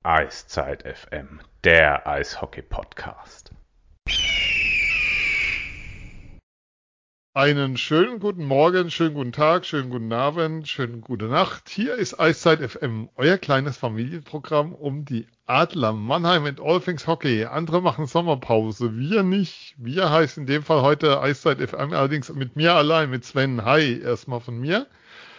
Eiszeit FM, der Eishockey-Podcast. Einen schönen guten Morgen, schönen guten Tag, schönen guten Abend, schönen gute Nacht. Hier ist Eiszeit FM, euer kleines Familienprogramm um die Adler Mannheim and All Things Hockey. Andere machen Sommerpause, wir nicht. Wir heißen in dem Fall heute Eiszeit FM, allerdings mit mir allein, mit Sven. Hi, erstmal von mir.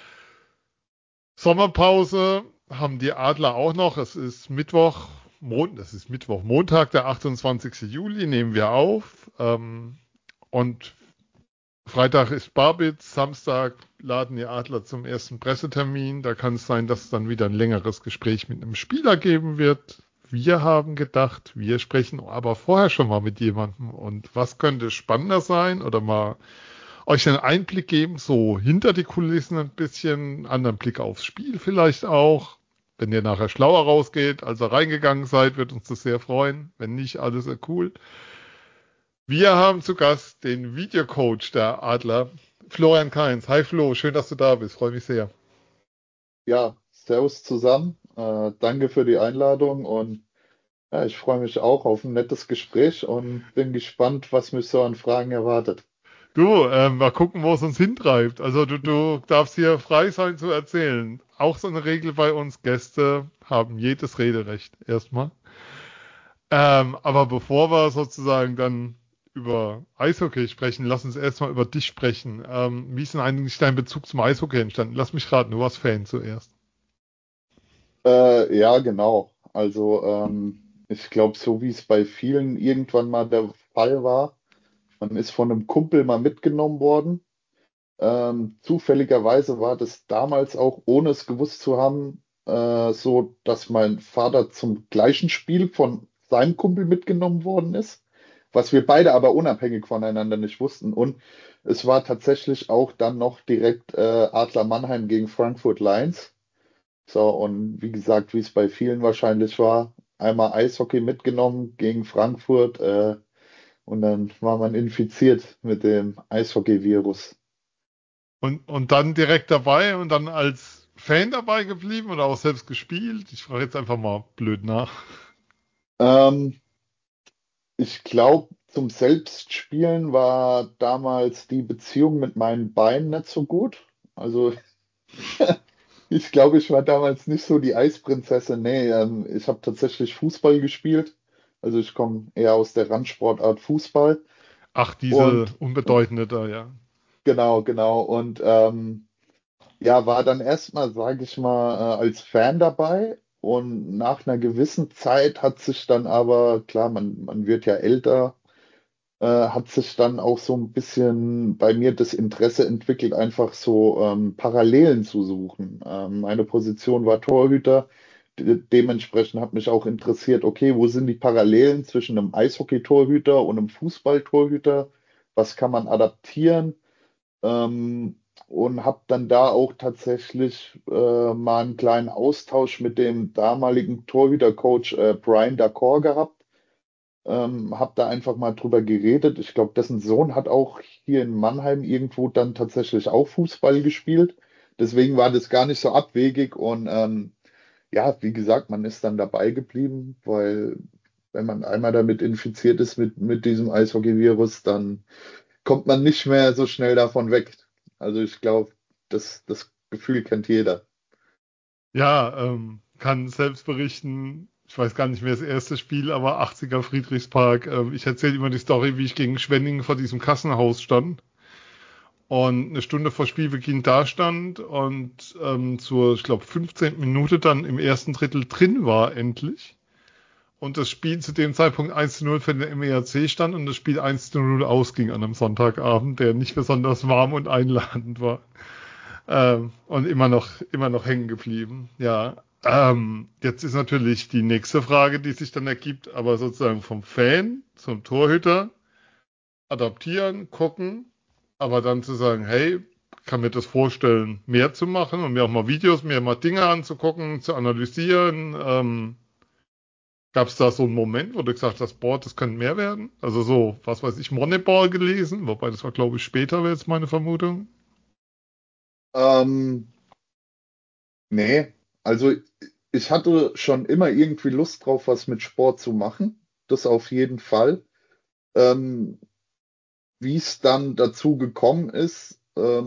Sommerpause haben die Adler auch noch. Es ist Mittwoch, Montag, der 28. Juli, nehmen wir auf. Und Freitag ist Barbitz, Samstag laden die Adler zum ersten Pressetermin. Da kann es sein, dass es dann wieder ein längeres Gespräch mit einem Spieler geben wird. Wir haben gedacht, wir sprechen aber vorher schon mal mit jemandem. Und was könnte spannender sein? Oder mal euch einen Einblick geben, so hinter die Kulissen ein bisschen, einen anderen Blick aufs Spiel vielleicht auch. Wenn ihr nachher schlauer rausgeht, als ihr reingegangen seid, wird uns das sehr freuen. Wenn nicht, alles sehr cool. Wir haben zu Gast den Videocoach der Adler, Florian Kainz. Hi Flo, schön, dass du da bist. Freue mich sehr. Ja, Servus zusammen. Danke für die Einladung und ja, ich freue mich auch auf ein nettes Gespräch und bin gespannt, was mich so an Fragen erwartet. Du, mal gucken, wo es uns hintreibt. Also du darfst hier frei sein zu erzählen. Auch so eine Regel bei uns, Gäste haben jedes Rederecht erstmal. Aber bevor wir sozusagen dann über Eishockey sprechen, lass uns erstmal über dich sprechen. Wie ist denn eigentlich dein Bezug zum Eishockey entstanden? Lass mich raten, du warst Fan zuerst. Ja, genau. Also ich glaube, so wie es bei vielen irgendwann mal der Fall war, man ist von einem Kumpel mal mitgenommen worden. Zufälligerweise war das damals auch, ohne es gewusst zu haben, so, dass mein Vater zum gleichen Spiel von seinem Kumpel mitgenommen worden ist, was wir beide aber unabhängig voneinander nicht wussten. Und es war tatsächlich auch dann noch direkt Adler Mannheim gegen Frankfurt Lions. So, und wie gesagt, wie es bei vielen wahrscheinlich war, einmal Eishockey mitgenommen gegen Frankfurt, und dann war man infiziert mit dem Eishockey-Virus. Und dann direkt dabei und dann als Fan dabei geblieben oder auch selbst gespielt? Ich frage jetzt einfach mal blöd nach. Ähm, Ich glaube, zum Selbstspielen war damals die Beziehung mit meinen Beinen nicht so gut. Also ich glaube, ich war damals nicht so die Eisprinzessin. Nee, ich habe tatsächlich Fußball gespielt. Also ich komme eher aus der Randsportart Fußball. Ach, diese Und unbedeutende da, ja. genau, genau. Und ja, war dann erstmal, sage ich mal, als Fan dabei. Und nach einer gewissen Zeit hat sich dann aber, klar, man wird ja älter, hat sich dann auch so ein bisschen bei mir das Interesse entwickelt, einfach so Parallelen zu suchen. Meine Position war Torhüter. Dementsprechend hat mich auch interessiert, okay, wo sind die Parallelen zwischen einem Eishockey-Torhüter und einem Fußball-Torhüter? Was kann man adaptieren? Und habe dann da auch tatsächlich mal einen kleinen Austausch mit dem damaligen Torhüter-Coach Brian Dacor gehabt. Habe da einfach mal drüber geredet. Ich glaube, dessen Sohn hat auch hier in Mannheim irgendwo dann tatsächlich auch Fußball gespielt. Deswegen war das gar nicht so abwegig und ja, wie gesagt, man ist dann dabei geblieben, weil wenn man einmal damit infiziert ist mit diesem Eishockey-Virus, dann kommt man nicht mehr so schnell davon weg. Also ich glaube, das Gefühl kennt jeder. Ja, kann selbst berichten, ich weiß gar nicht mehr das erste Spiel, aber 80er Friedrichspark. Ich erzähle immer die Story, wie ich gegen Schwenningen vor diesem Kassenhaus stand und eine Stunde vor Spielbeginn da stand und zur, ich glaube, 15. Minute dann im ersten Drittel drin war endlich. Und das Spiel zu dem Zeitpunkt 1:0 für den MEAC stand und das Spiel 1:0 ausging an einem Sonntagabend, der nicht besonders warm und einladend war. Und immer noch hängen geblieben. Ja. Jetzt ist natürlich die nächste Frage, die sich dann ergibt, aber sozusagen vom Fan zum Torhüter adaptieren, gucken, aber dann zu sagen, hey, kann mir das vorstellen, mehr zu machen und mir auch mal Videos, mir mal Dinge anzugucken, zu analysieren. Gab es da so einen Moment, wo du gesagt hast, boah, das könnte mehr werden? Also so, was weiß ich, Moneyball gelesen, wobei das war, glaube ich, später, wäre jetzt meine Vermutung. Ähm, Nee, also ich hatte schon immer irgendwie Lust drauf, was mit Sport zu machen. Das auf jeden Fall. Ähm, Wie es dann dazu gekommen ist,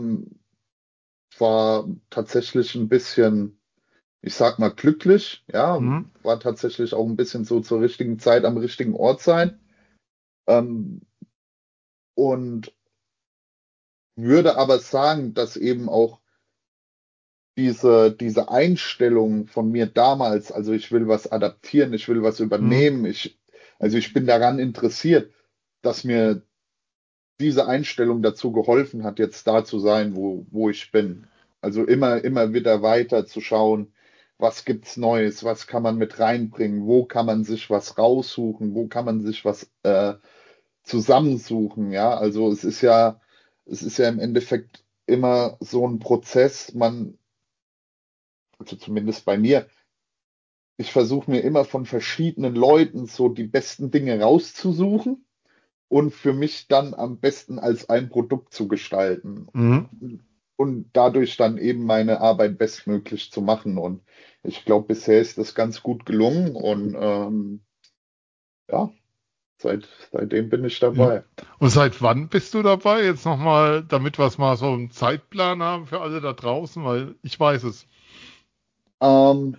war tatsächlich ein bisschen, ich sag mal, glücklich. Ja, Mhm. war tatsächlich auch ein bisschen so zur richtigen Zeit am richtigen Ort sein. Ähm, und würde aber sagen, dass eben auch diese Einstellung von mir damals, also ich will was adaptieren, ich will was Mhm. übernehmen, also ich bin daran interessiert, dass mir diese Einstellung dazu geholfen hat, jetzt da zu sein, wo ich bin. Also immer wieder weiter zu schauen, was gibt's Neues, was kann man mit reinbringen, wo kann man sich was raussuchen, wo kann man sich was zusammensuchen, ja. Also es ist ja im Endeffekt immer so ein Prozess, also zumindest bei mir, ich versuche mir immer von verschiedenen Leuten so die besten Dinge rauszusuchen und für mich dann am besten als ein Produkt zu gestalten Mhm. und dadurch dann eben meine Arbeit bestmöglich zu machen. Und ich glaube, bisher ist das ganz gut gelungen und ja, seitdem bin ich Ja. dabei. Und seit wann bist du dabei? Jetzt nochmal, damit wir es mal so einen Zeitplan haben für alle da draußen, weil ich weiß es. Ähm,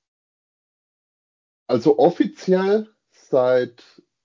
also offiziell seit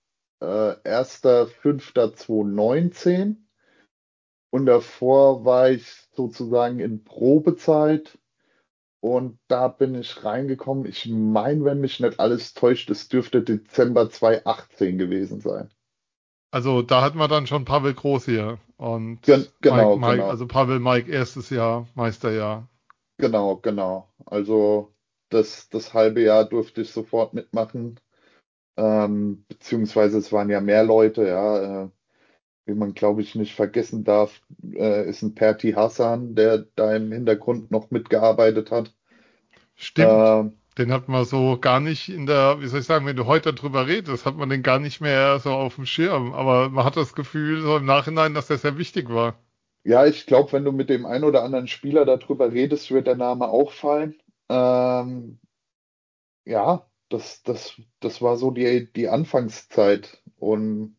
1.5.2019 und davor war ich sozusagen in Probezeit. Und da bin ich reingekommen. Ich meine, wenn mich nicht alles täuscht, es dürfte Dezember 2018 gewesen sein. Also da hatten wir dann schon Pavel Groß hier und Genau, Mike, genau, also Pavel Mike erstes Jahr, Meisterjahr. genau. Also das halbe Jahr durfte ich sofort mitmachen. Beziehungsweise es waren ja mehr Leute, ja. Wie man, glaube ich, nicht vergessen darf, ist ein Perti Hassan, der da im Hintergrund noch mitgearbeitet hat. Stimmt. Ähm, Den hat man so gar nicht in der, wie soll ich sagen, wenn du heute darüber redest, hat man den gar nicht mehr so auf dem Schirm. Aber man hat das Gefühl, so im Nachhinein, dass der sehr wichtig war. Ja, ich glaube, wenn du mit dem einen oder anderen Spieler darüber redest, wird der Name auch fallen. Ja, das war so die Anfangszeit und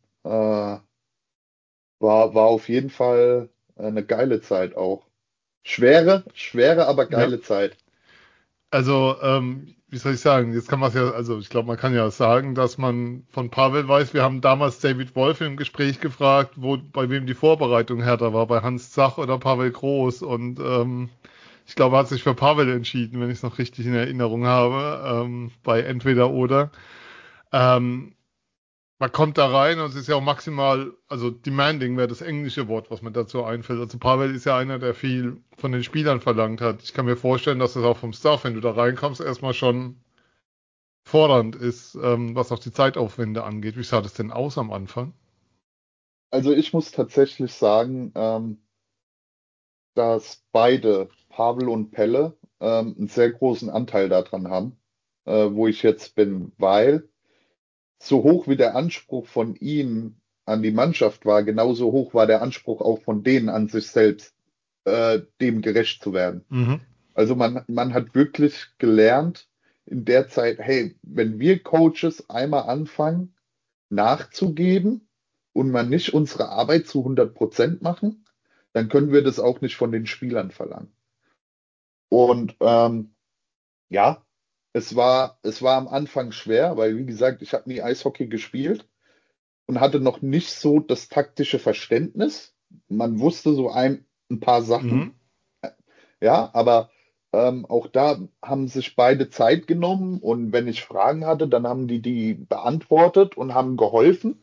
war auf jeden Fall eine geile Zeit auch. Schwere, aber Ja. geile Zeit. Also, wie soll ich sagen, jetzt kann man es ja, also ich glaube, man kann ja sagen, dass man von Pavel weiß, wir haben damals David Wolf im Gespräch gefragt, bei wem die Vorbereitung härter war, bei Hans Zach oder Pavel Groß. Und ich glaube, er hat sich für Pavel entschieden, wenn ich es noch richtig in Erinnerung habe, bei entweder oder. Ähm, Man kommt da rein und es ist ja auch maximal, also demanding wäre das englische Wort, was mir dazu einfällt. Also Pavel ist ja einer, der viel von den Spielern verlangt hat. Ich kann mir vorstellen, dass das auch vom Staff, wenn du da reinkommst, erstmal schon fordernd ist, was auch die Zeitaufwände angeht. Wie sah das denn aus am Anfang? Also ich muss tatsächlich sagen, dass beide, Pavel und Pelle, einen sehr großen Anteil daran haben, wo ich jetzt bin, weil so hoch wie der Anspruch von ihm an die Mannschaft war, genauso hoch war der Anspruch auch von denen an sich selbst, dem gerecht zu werden. Mhm. Also man hat wirklich gelernt in der Zeit, hey, wenn wir Coaches einmal anfangen nachzugeben und man nicht unsere Arbeit zu 100% machen, dann können wir das auch nicht von den Spielern verlangen. Und ja, es war am Anfang schwer, weil wie gesagt, ich habe nie Eishockey gespielt und hatte noch nicht so das taktische Verständnis. Man wusste so ein paar Mhm. Sachen, ja, aber auch da haben sich beide Zeit genommen und wenn ich Fragen hatte, dann haben die beantwortet und haben geholfen.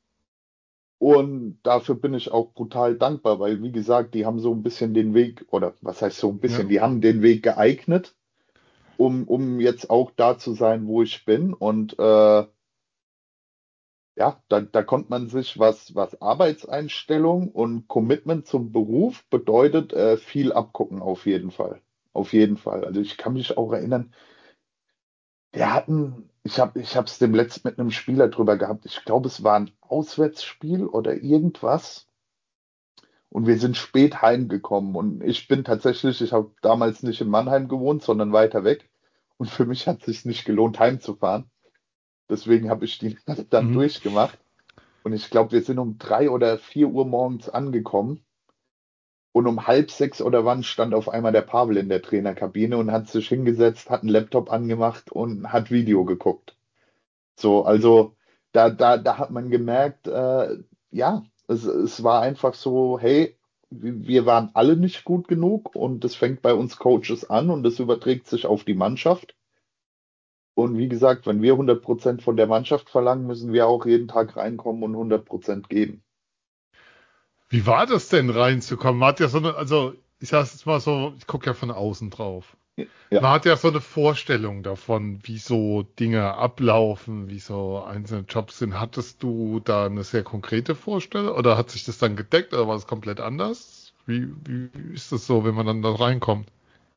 Und dafür bin ich auch brutal dankbar, weil, wie gesagt, die haben so ein bisschen den Weg, oder was heißt so ein Ja. bisschen, die haben den Weg geeignet, um jetzt auch da zu sein, wo ich bin. Und ja, da konnte man sich, was Arbeitseinstellung und Commitment zum Beruf bedeutet, viel abgucken, auf jeden Fall. Auf jeden Fall. Also ich kann mich auch erinnern, ich habe es dem letzten mit einem Spieler drüber gehabt. Ich glaube, es war ein Auswärtsspiel oder irgendwas. Und wir sind spät heimgekommen. Und ich bin tatsächlich, ich habe damals nicht in Mannheim gewohnt, sondern weiter weg. Und für mich hat es sich nicht gelohnt, heimzufahren. Deswegen habe ich die Nacht dann Mhm. durchgemacht. Und ich glaube, wir sind um 3 oder 4 Uhr morgens angekommen. Und um halb sechs oder wann stand auf einmal der Pavel in der Trainerkabine und hat sich hingesetzt, hat einen Laptop angemacht und hat Video geguckt. So, also da hat man gemerkt, ja, es war einfach so, hey, wir waren alle nicht gut genug und das fängt bei uns Coaches an und das überträgt sich auf die Mannschaft. Und wie gesagt, wenn wir 100% von der Mannschaft verlangen, müssen wir auch jeden Tag reinkommen und 100% geben. Wie war das denn reinzukommen? Man hat ja so eine, also ich sage jetzt mal so, ich gucke ja von außen drauf. Ja. Man hat ja so eine Vorstellung davon, wie so Dinge ablaufen, wie so einzelne Jobs sind. Hattest du da eine sehr konkrete Vorstellung oder hat sich das dann gedeckt oder war es komplett anders? Wie ist das so, wenn man dann da reinkommt?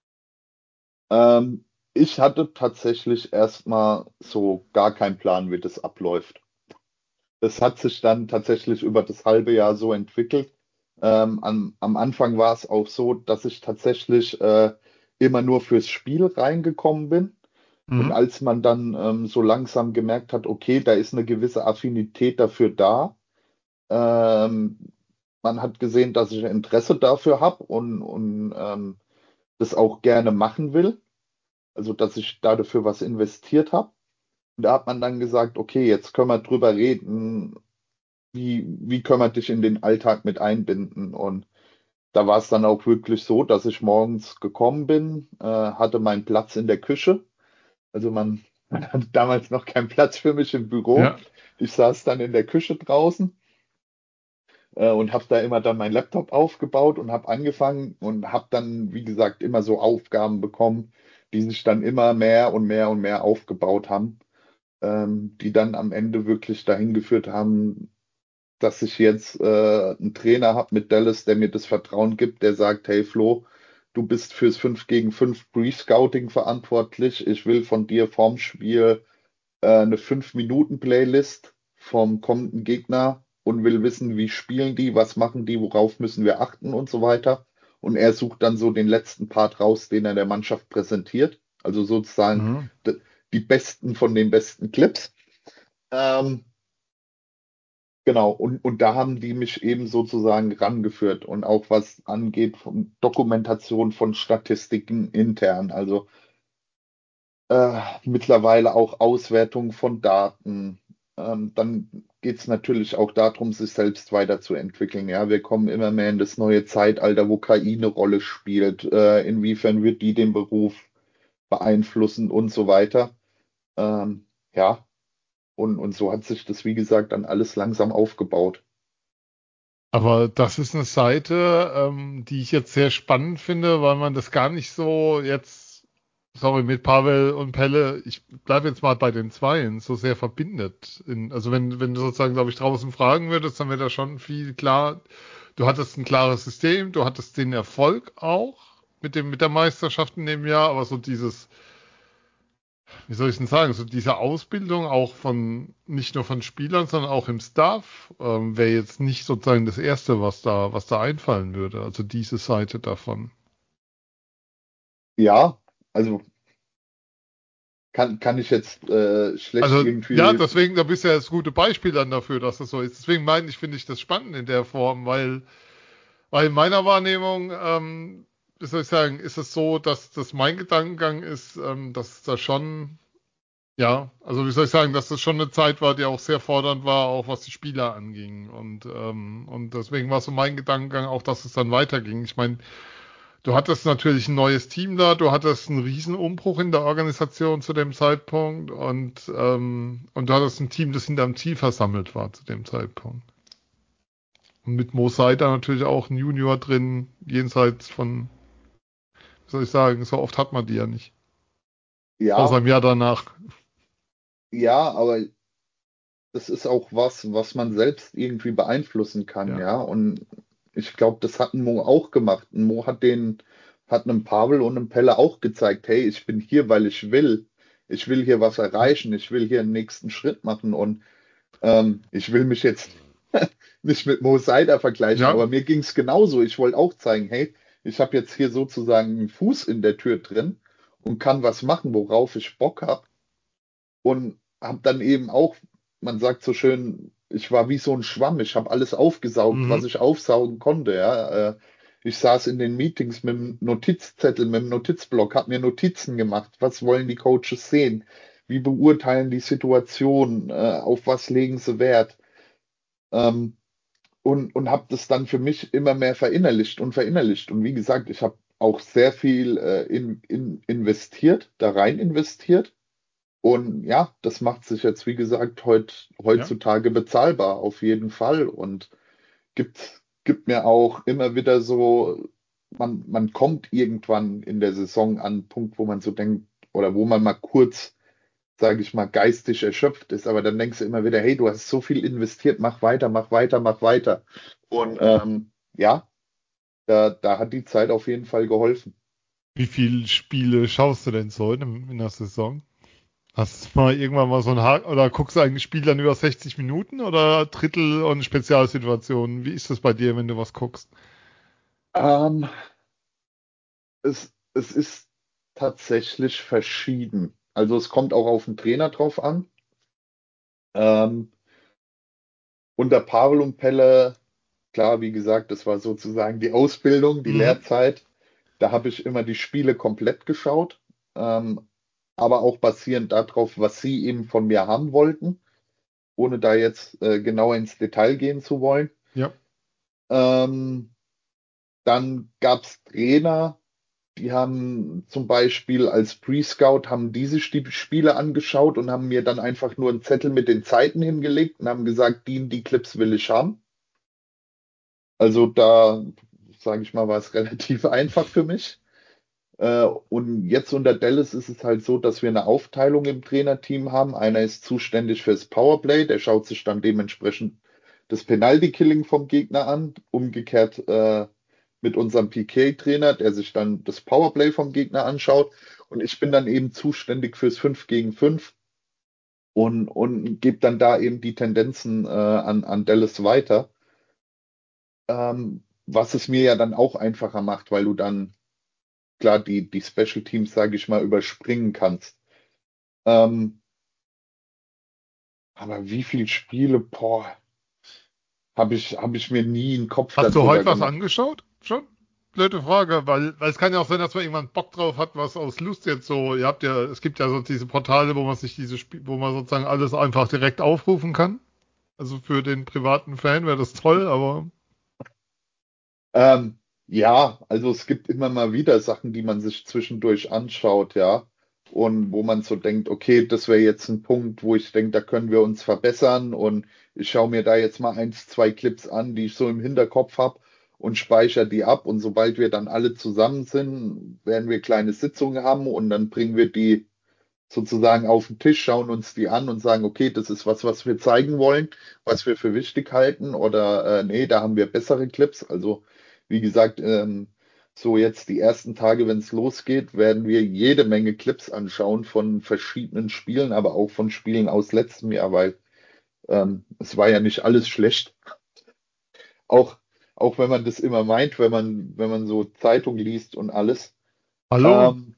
Ähm, Ich hatte tatsächlich erstmal so gar keinen Plan, wie das abläuft. Das hat sich dann tatsächlich über das halbe Jahr so entwickelt. Am Anfang war es auch so, dass ich tatsächlich immer nur fürs Spiel reingekommen bin. Und Mhm. als man dann so langsam gemerkt hat, okay, da ist eine gewisse Affinität dafür da, ähm, man hat gesehen, dass ich Interesse dafür habe und das auch gerne machen will, also dass ich da dafür was investiert habe. Und da hat man dann gesagt, okay, jetzt können wir drüber reden, wie können wir dich in den Alltag mit einbinden. Und da war es dann auch wirklich so, dass ich morgens gekommen bin, hatte meinen Platz in der Küche. Also man hatte damals noch keinen Platz für mich im Büro. Ja. Ich saß dann in der Küche draußen und habe da immer dann meinen Laptop aufgebaut und habe angefangen und habe dann, wie gesagt, immer so Aufgaben bekommen, die sich dann immer mehr und mehr und mehr aufgebaut haben, die dann am Ende wirklich dahin geführt haben, dass ich jetzt einen Trainer habe mit Dallas, der mir das Vertrauen gibt, der sagt, hey Flo, du bist fürs 5 gegen 5 Pre-Scouting verantwortlich. Ich will von dir vorm Spiel eine 5 Minuten Playlist vom kommenden Gegner und will wissen, wie spielen die, was machen die, worauf müssen wir achten und so weiter. Und er sucht dann so den letzten Part raus, den er der Mannschaft präsentiert. Also sozusagen Mhm. die besten von den besten Clips. Ähm, genau, und da haben die mich eben sozusagen rangeführt und auch was angeht von Dokumentation von Statistiken intern. Also mittlerweile auch Auswertung von Daten. Dann geht es natürlich auch darum, sich selbst weiterzuentwickeln. Ja, wir kommen immer mehr in das neue Zeitalter, wo KI eine Rolle spielt. Inwiefern wird die den Beruf beeinflussen und so weiter. Ja, und so hat sich das, wie gesagt, dann alles langsam aufgebaut. Aber das ist eine Seite, die ich jetzt sehr spannend finde, weil man das gar nicht so jetzt, sorry, mit Pavel und Pelle, ich bleibe jetzt mal bei den Zweien, so sehr verbindet. Also wenn du sozusagen, glaube ich, draußen fragen würdest, dann wäre da schon viel klar. Du hattest ein klares System, du hattest den Erfolg auch mit der Meisterschaft in dem Jahr, aber so dieses, wie soll ich denn sagen, so diese Ausbildung auch von, nicht nur von Spielern, sondern auch im Staff, wäre jetzt nicht sozusagen das Erste, was da einfallen würde. Also diese Seite davon. Ja, also kann ich jetzt schlecht Also, ja, irgendwie. deswegen, da bist du ja das gute Beispiel dann dafür, dass das so ist. Deswegen finde ich das spannend in der Form, weil in meiner Wahrnehmung, wie soll ich sagen, ist es so, dass das mein Gedankengang ist, dass da schon, ja, also wie soll ich sagen, dass das schon eine Zeit war, die auch sehr fordernd war, auch was die Spieler anging. Und deswegen war so mein Gedankengang auch, dass es dann weiterging. Ich meine, du hattest natürlich ein neues Team da, du hattest einen Riesenumbruch in der Organisation zu dem Zeitpunkt und du hattest ein Team, das hinterm Ziel versammelt war zu dem Zeitpunkt. Und mit Mo Seider natürlich auch ein Junior drin, jenseits von, wie soll ich sagen, so oft hat man die ja nicht. Außer Ja, im Jahr danach. ja, aber das ist auch was man selbst irgendwie beeinflussen kann, Ja. ja. Und ich glaube, das hat ein Mo auch gemacht. Ein Mo hat einem Pavel und einem Pelle auch gezeigt, hey, ich bin hier, weil ich will. Ich will hier was erreichen, ich will hier einen nächsten Schritt machen und ich will mich jetzt nicht mit Mo Seider vergleichen, Ja, aber mir ging es genauso. Ich wollte auch zeigen, hey, ich habe jetzt hier sozusagen einen Fuß in der Tür drin und kann was machen, worauf ich Bock habe. Und habe dann eben auch, man sagt so schön, ich war wie so ein Schwamm, ich habe alles aufgesaugt, was Mhm. ich aufsaugen konnte. Ja. Ich saß in den Meetings mit dem Notizzettel, mit dem Notizblock, habe mir Notizen gemacht. Was wollen die Coaches sehen? Wie beurteilen die Situation? Auf was legen sie Wert? Ähm, und habe das dann für mich immer mehr verinnerlicht und verinnerlicht. Und wie gesagt, ich habe auch sehr viel investiert, da rein investiert. Und ja, das macht sich jetzt, wie gesagt, Ja. heutzutage bezahlbar, auf jeden Fall. Und gibt mir auch immer wieder so, man kommt irgendwann in der Saison an einen Punkt, wo man so denkt, oder wo man mal kurz, sage ich mal, geistig erschöpft ist. Aber dann denkst du immer wieder, hey, du hast so viel investiert, mach weiter, mach weiter, mach weiter. Und ja, da hat die Zeit auf jeden Fall geholfen. Wie viele Spiele schaust du denn so in der Saison? Hast du mal irgendwann mal so einen Haken oder guckst du eigentlich Spiele dann über 60 Minuten oder Drittel und Spezialsituationen? Wie ist das bei dir, wenn du was guckst? Ähm, es ist tatsächlich verschieden. Also es kommt auch auf den Trainer drauf an. Ähm, unter Pavel und Pelle, klar, wie gesagt, das war sozusagen die Ausbildung, die Mhm. Lehrzeit. Da habe ich immer die Spiele komplett geschaut, ähm, aber auch basierend darauf, was sie eben von mir haben wollten, ohne da jetzt genauer ins Detail gehen zu wollen. Ja. Ähm, dann gab es Trainer, die haben zum Beispiel als Pre-Scout, haben die sich die Spiele angeschaut und haben mir dann einfach nur einen Zettel mit den Zeiten hingelegt und haben gesagt, die Clips will ich haben. Also da, sage ich mal, war es relativ einfach für mich. Und jetzt unter Dallas ist es halt so, dass wir eine Aufteilung im Trainerteam haben. Einer ist zuständig fürs Powerplay, der schaut sich dann dementsprechend das Penalty-Killing vom Gegner an. Umgekehrt mit unserem PK-Trainer, der sich dann das Powerplay vom Gegner anschaut. Und ich bin dann eben zuständig fürs 5 gegen 5 und gebe dann da eben die Tendenzen an Dallas weiter. Was es mir ja dann auch einfacher macht, weil du dann klar die Special Teams, sage ich mal, überspringen kannst. Ähm, aber wie viele Spiele, boah, hab ich mir nie einen Kopf Hast du darüber heute was gemacht. angeschaut? Schon? Blöde Frage, weil es kann ja auch sein, dass man irgendwann Bock drauf hat, was aus Lust jetzt so, ihr habt ja, es gibt ja so diese Portale, wo man sich diese Spiel, wo man sozusagen alles einfach direkt aufrufen kann. Also für den privaten Fan wäre das toll, aber Ja, also es gibt immer mal wieder Sachen, die man sich zwischendurch anschaut, ja. Und wo man so denkt, okay, das wäre jetzt ein Punkt, wo ich denke, da können wir uns verbessern. Und ich schaue mir da jetzt mal eins, zwei Clips an, die ich so im Hinterkopf habe und speichere die ab. Und sobald wir dann alle zusammen sind, werden wir kleine Sitzungen haben und dann bringen wir die sozusagen auf den Tisch, schauen uns die an und sagen, okay, das ist was, was wir zeigen wollen, was wir für wichtig halten oder nee, da haben wir bessere Clips. Also wie gesagt, so jetzt die ersten Tage, wenn es losgeht, werden wir jede Menge Clips anschauen von verschiedenen Spielen, aber auch von Spielen aus letztem Jahr, weil es war ja nicht alles schlecht. Auch, auch wenn man das immer meint, wenn man so Zeitung liest und alles. hallo? Ähm,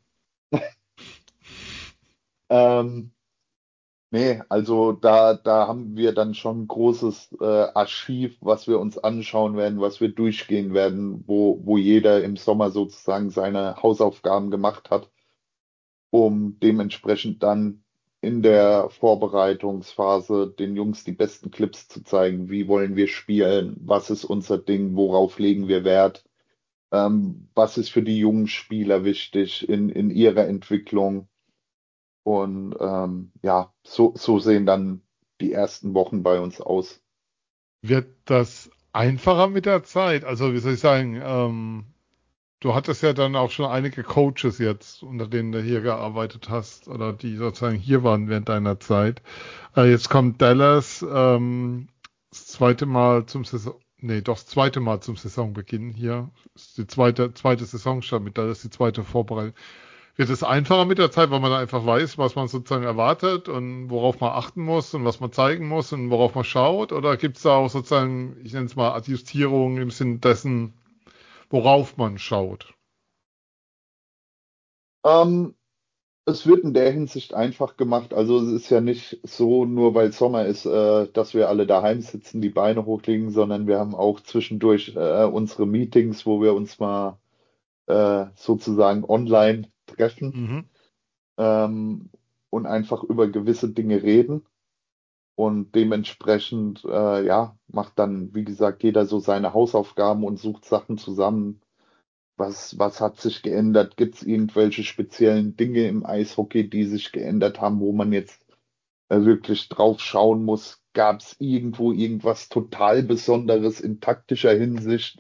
ähm, Nee, also da haben wir dann schon ein großes Archiv, was wir uns anschauen werden, was wir durchgehen werden, wo jeder im Sommer sozusagen seine Hausaufgaben gemacht hat, um dementsprechend dann in der Vorbereitungsphase den Jungs die besten Clips zu zeigen. Wie wollen wir spielen? Was ist unser Ding? Worauf legen wir Wert? Was ist für die jungen Spieler wichtig in ihrer Entwicklung? Und ja, so sehen dann die ersten Wochen bei uns aus. Wird das einfacher mit der Zeit? Also, wie soll ich sagen, du hattest ja dann auch schon einige Coaches jetzt, unter denen du hier gearbeitet hast oder die sozusagen hier waren während deiner Zeit. Jetzt kommt Dallas das zweite Mal zum Saison, nee, doch das zweite Mal zum Saisonbeginn hier. Das ist die zweite Saisonstart mit Dallas, die zweite Vorbereitung. Wird es einfacher mit der Zeit, weil man dann einfach weiß, was man sozusagen erwartet und worauf man achten muss und was man zeigen muss und worauf man schaut? Oder gibt es da auch sozusagen, ich nenne es mal Adjustierungen im Sinne dessen, worauf man schaut? Ähm, Es wird in der Hinsicht einfach gemacht. Also es ist ja nicht so, nur weil Sommer ist, dass wir alle daheim sitzen, die Beine hochlegen, sondern wir haben auch zwischendurch unsere Meetings, wo wir uns mal sozusagen online treffen Mhm. ähm, und einfach über gewisse Dinge reden. Und dementsprechend, ja, macht dann, wie gesagt, jeder so seine Hausaufgaben und sucht Sachen zusammen. Was hat sich geändert? Gibt es irgendwelche speziellen Dinge im Eishockey, die sich geändert haben, wo man jetzt wirklich drauf schauen muss? Gab es irgendwo irgendwas total Besonderes in taktischer Hinsicht,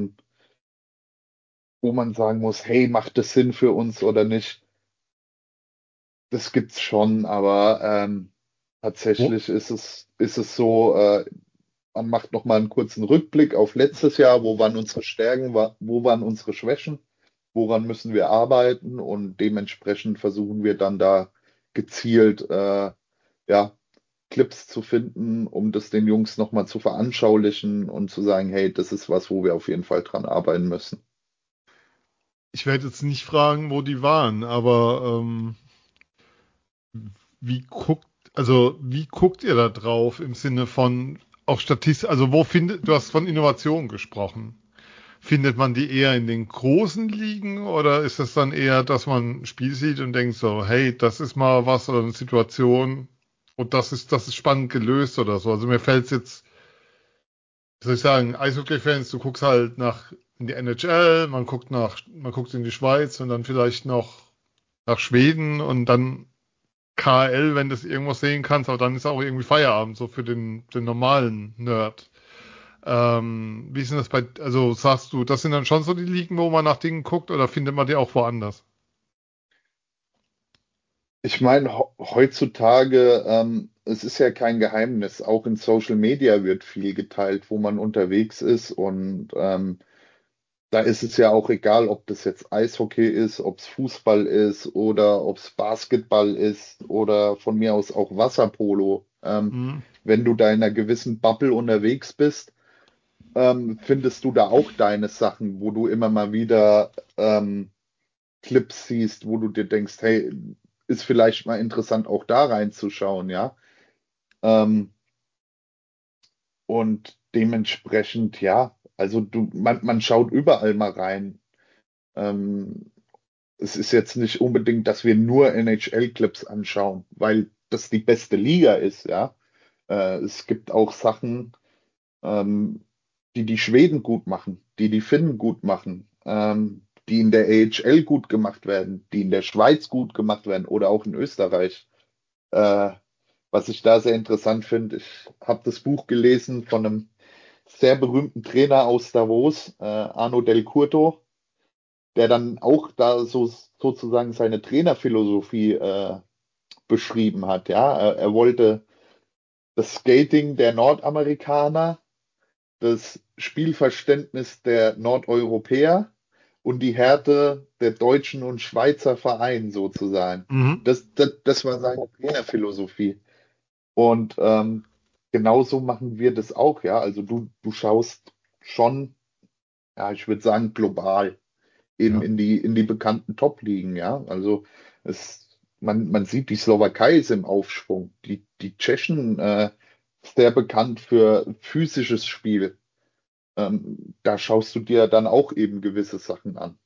wo man sagen muss, hey, macht das Sinn für uns oder nicht? Das gibt's schon, aber Wo, tatsächlich ist es so, man macht noch mal einen kurzen Rückblick auf letztes Jahr, wo waren unsere Stärken, wo waren unsere Schwächen, woran müssen wir arbeiten und dementsprechend versuchen wir dann da gezielt ja, Clips zu finden, um das den Jungs noch mal zu veranschaulichen und zu sagen, hey, das ist was, wo wir auf jeden Fall dran arbeiten müssen. Ich werde jetzt nicht fragen, wo die waren, aber wie guckt, wie guckt ihr da drauf im Sinne von auch Statistik, also du hast von Innovation gesprochen. Findet man die eher in den großen Ligen oder ist es dann eher, dass man ein Spiel sieht und denkt so, hey, das ist mal was oder eine Situation und das ist spannend gelöst oder so. Also mir fällt es jetzt, wie soll ich sagen, Eishockey-Fans, du guckst halt in die NHL, man guckt in die Schweiz und dann vielleicht noch nach Schweden und dann KL, wenn du es irgendwo sehen kannst, aber dann ist auch irgendwie Feierabend, so für den normalen Nerd. Wie ist denn das also sagst du, das sind dann schon so die Ligen, wo man nach Dingen guckt oder findet man die auch woanders? Ich meine, heutzutage, es ist ja kein Geheimnis, auch in Social Media wird viel geteilt, wo man unterwegs ist und da ist es ja auch egal, ob das jetzt Eishockey ist, ob es Fußball ist oder ob es Basketball ist oder von mir aus auch Wasserpolo. Hm. Wenn du da in einer gewissen Bubble unterwegs bist, findest du da auch deine Sachen, wo du immer mal wieder Clips siehst, wo du dir denkst, hey, ist vielleicht mal interessant, auch da reinzuschauen, ja. Ähm, und dementsprechend, ja, also man schaut überall mal rein. Ähm, Es ist jetzt nicht unbedingt, dass wir nur NHL-Clips anschauen, weil das die beste Liga ist, ja. Es gibt auch Sachen, ähm, die die Schweden gut machen, die die Finnen gut machen, die in der AHL gut gemacht werden, die in der Schweiz gut gemacht werden oder auch in Österreich. Äh, Was ich da sehr interessant finde, ich habe das Buch gelesen von einem sehr berühmten Trainer aus Davos, Arno Del Curto, der dann auch da so sozusagen seine Trainerphilosophie beschrieben hat. Ja, er wollte das Skating der Nordamerikaner, das Spielverständnis der Nordeuropäer und die Härte der deutschen und Schweizer Vereine sozusagen. Mhm. Das war seine Trainerphilosophie. Und genauso machen wir das auch, ja. Also du schaust schon, ja, ich würde sagen, global eben Ja. in die bekannten Top-Ligen, ja. Also man sieht, die Slowakei ist im Aufschwung, die Tschechen sehr bekannt für physisches Spiel. Da schaust du dir dann auch eben gewisse Sachen an.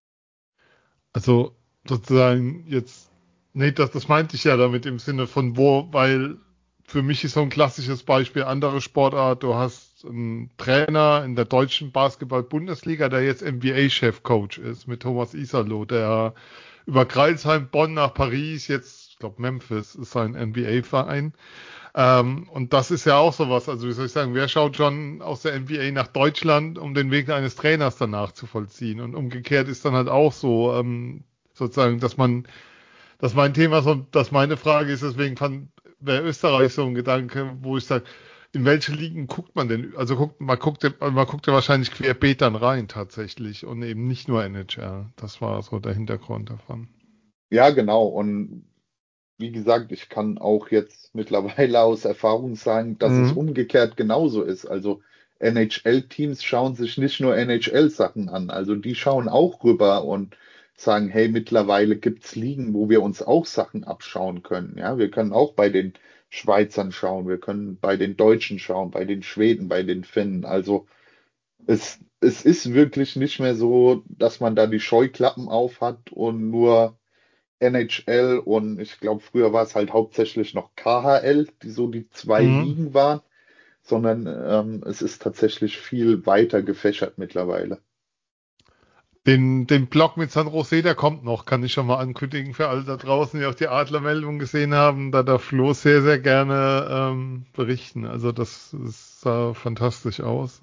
Also sozusagen jetzt, nee, das meinte ich ja damit im Sinne von wo, weil für mich ist so ein klassisches Beispiel andere Sportart. Du hast einen Trainer in der deutschen Basketball-Bundesliga, der jetzt NBA-Chefcoach ist, mit Thomas Iserloh, der über Crailsheim, Bonn nach Paris, jetzt, ich glaube Memphis ist sein NBA-Verein. Und das ist ja auch sowas, also wie soll ich sagen, wer schaut schon aus der NBA nach Deutschland, um den Weg eines Trainers danach zu vollziehen? Und umgekehrt ist dann halt auch so, sozusagen, dass mein Thema so, dass meine Frage ist, deswegen wäre Österreich so ein Gedanke, wo ich sage, in welche Ligen guckt man denn? Also man guckt ja wahrscheinlich querbeet dann rein tatsächlich und eben nicht nur NHL. Das war so der Hintergrund davon. Ja, genau. Und wie gesagt, ich kann auch jetzt mittlerweile aus Erfahrung sagen, dass es Mhm. umgekehrt genauso ist. Also NHL-Teams schauen sich nicht nur NHL-Sachen an, also die schauen auch rüber und sagen, hey, mittlerweile gibt's Ligen, wo wir uns auch Sachen abschauen können. Ja, wir können auch bei den Schweizern schauen, wir können bei den Deutschen schauen, bei den Schweden, bei den Finnen. Also es ist wirklich nicht mehr so, dass man da die Scheuklappen auf hat und nur NHL und ich glaube, früher war es halt hauptsächlich noch KHL, die so die zwei Mhm. Ligen waren, sondern es ist tatsächlich viel weiter gefächert mittlerweile. Den Blog mit San Jose, der kommt noch, kann ich schon mal ankündigen für alle da draußen, die auch die Adlermeldung gesehen haben. Da darf Flo sehr, sehr gerne berichten. Also das sah fantastisch aus.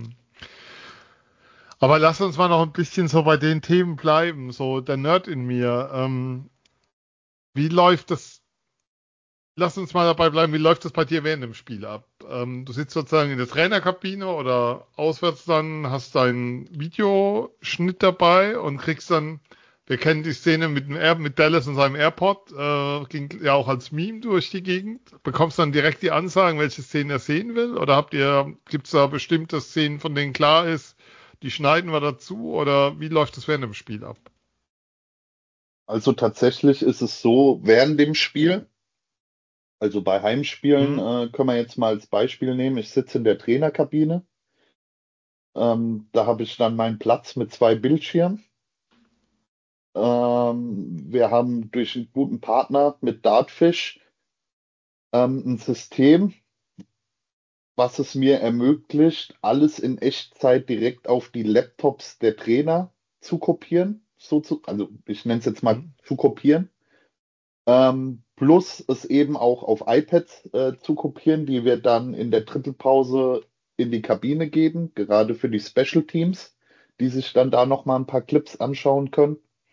Aber lass uns mal noch ein bisschen so bei den Themen bleiben. So der Nerd in mir. Wie läuft das? Lass uns mal dabei bleiben. Wie läuft das bei dir während dem Spiel ab? Du sitzt sozusagen in der Trainerkabine oder auswärts dann, hast deinen Videoschnitt dabei und kriegst dann, wir kennen die Szene mit Dallas und seinem AirPod, ging ja auch als Meme durch die Gegend. Bekommst dann direkt die Ansagen, welche Szenen er sehen will? Oder gibt's da bestimmte Szenen, von denen klar ist, die schneiden wir dazu? Oder wie läuft das während dem Spiel ab? Also tatsächlich ist es so, während dem Spiel, also bei Heimspielen, Hm? können wir jetzt mal als Beispiel nehmen, ich sitze in der Trainerkabine, da habe ich dann meinen Platz mit zwei Bildschirmen. Wir haben durch einen guten Partner mit Dartfish ein System, was es mir ermöglicht, alles in Echtzeit direkt auf die Laptops der Trainer zu kopieren. Also ich nenne es jetzt mal Hm? zu kopieren. Plus es eben auch auf iPads zu kopieren, die wir dann in der Drittelpause in die Kabine geben, gerade für die Special Teams, die sich dann da nochmal ein paar Clips anschauen können.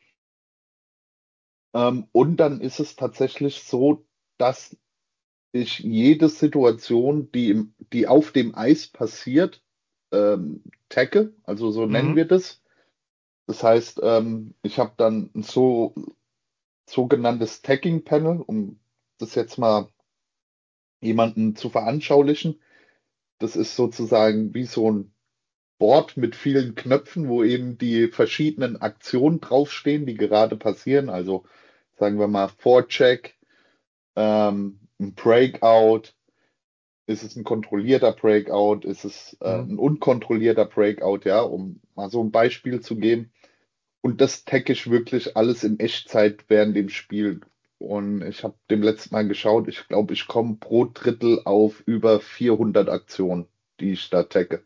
Und dann ist es tatsächlich so, dass ich jede Situation, die auf dem Eis passiert, tagge, also so nennen Hm? wir das. Das heißt, ich habe dann ein sogenanntes Tagging-Panel, um das jetzt mal jemanden zu veranschaulichen. Das ist sozusagen wie so ein Board mit vielen Knöpfen, wo eben die verschiedenen Aktionen draufstehen, die gerade passieren. Also sagen wir mal Forecheck, ein Breakout. Ist es ein kontrollierter Breakout? Ist es Hm? ein unkontrollierter Breakout? Ja, um mal so ein Beispiel zu geben. Und das tagge ich wirklich alles in Echtzeit während dem Spiel. Und ich habe dem letzten Mal geschaut, ich glaube, ich komme pro Drittel auf über 400 Aktionen, die ich da tagge.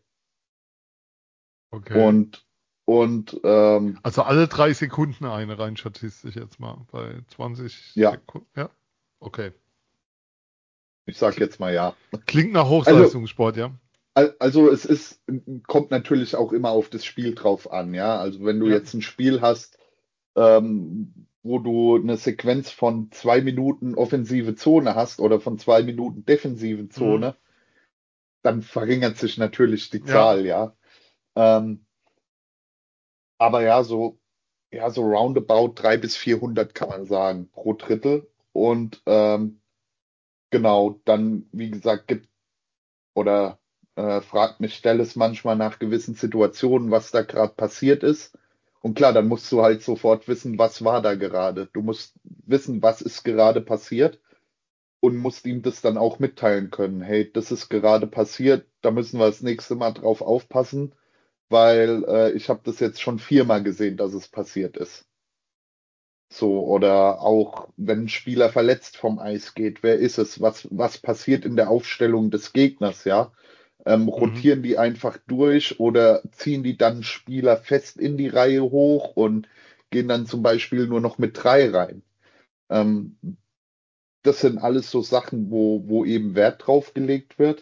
Okay. Und, und Also alle 3 Sekunden eine rein statistisch jetzt mal bei 20 ja, Sekunden. Ja. Okay. ich sag jetzt mal ja. Klingt nach Also, Hochleistungssport, ja. also kommt natürlich auch immer auf das Spiel drauf an, ja. Also wenn du Ja. jetzt ein Spiel hast, wo du eine Sequenz von 2 Minuten offensive Zone hast oder von 2 Minuten defensive Mhm. Zone, dann verringert sich natürlich die Ja. Zahl, ja. Ähm, aber ja, so roundabout 300 bis 400 kann man sagen pro Drittel. Und genau, dann, wie gesagt, oder fragt mich Dallas manchmal nach gewissen Situationen, was da gerade passiert ist. Und klar, dann musst du halt sofort wissen, was war da gerade. Du musst wissen, was ist gerade passiert und musst ihm das dann auch mitteilen können. Hey, das ist gerade passiert, da müssen wir das nächste Mal drauf aufpassen, weil ich habe das jetzt schon viermal gesehen, dass es passiert ist. So, oder auch wenn ein Spieler verletzt vom Eis geht, wer ist es? Was passiert in der Aufstellung des Gegners, ja? Mhm. Rotieren die einfach durch oder ziehen die dann Spieler fest in die Reihe hoch und gehen dann zum Beispiel nur noch mit drei rein? Ähm, Das sind alles so Sachen, wo eben Wert drauf gelegt wird.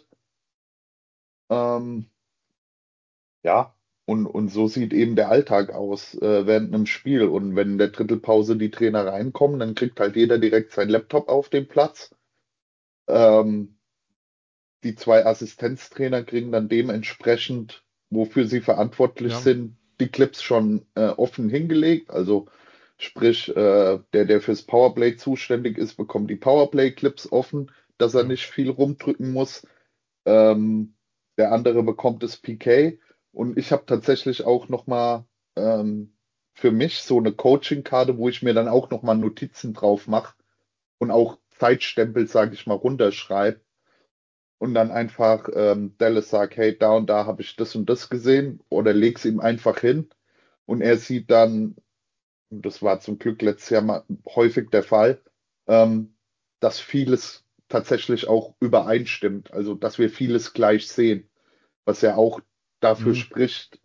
Ähm, ja, und so sieht eben der Alltag aus während einem Spiel. Und wenn in der Drittelpause die Trainer reinkommen, dann kriegt halt jeder direkt sein Laptop auf den Platz. Ähm, Die zwei Assistenztrainer kriegen dann dementsprechend, wofür sie verantwortlich Ja. sind, die Clips schon offen hingelegt. Also sprich, der fürs Powerplay zuständig ist, bekommt die Powerplay-Clips offen, dass er Ja. nicht viel rumdrücken muss. Ähm, Der andere bekommt das PK. Und ich habe tatsächlich auch nochmal für mich so eine Coaching-Karte, wo ich mir dann auch nochmal Notizen drauf mache und auch Zeitstempel, sage ich mal, runterschreibe und dann einfach Dallas sagt, hey, da und da habe ich das und das gesehen oder leg's ihm einfach hin und er sieht dann, und das war zum Glück letztes Jahr mal häufig der Fall, ähm, dass vieles tatsächlich auch übereinstimmt, also dass wir vieles gleich sehen, was ja auch dafür Mhm. spricht,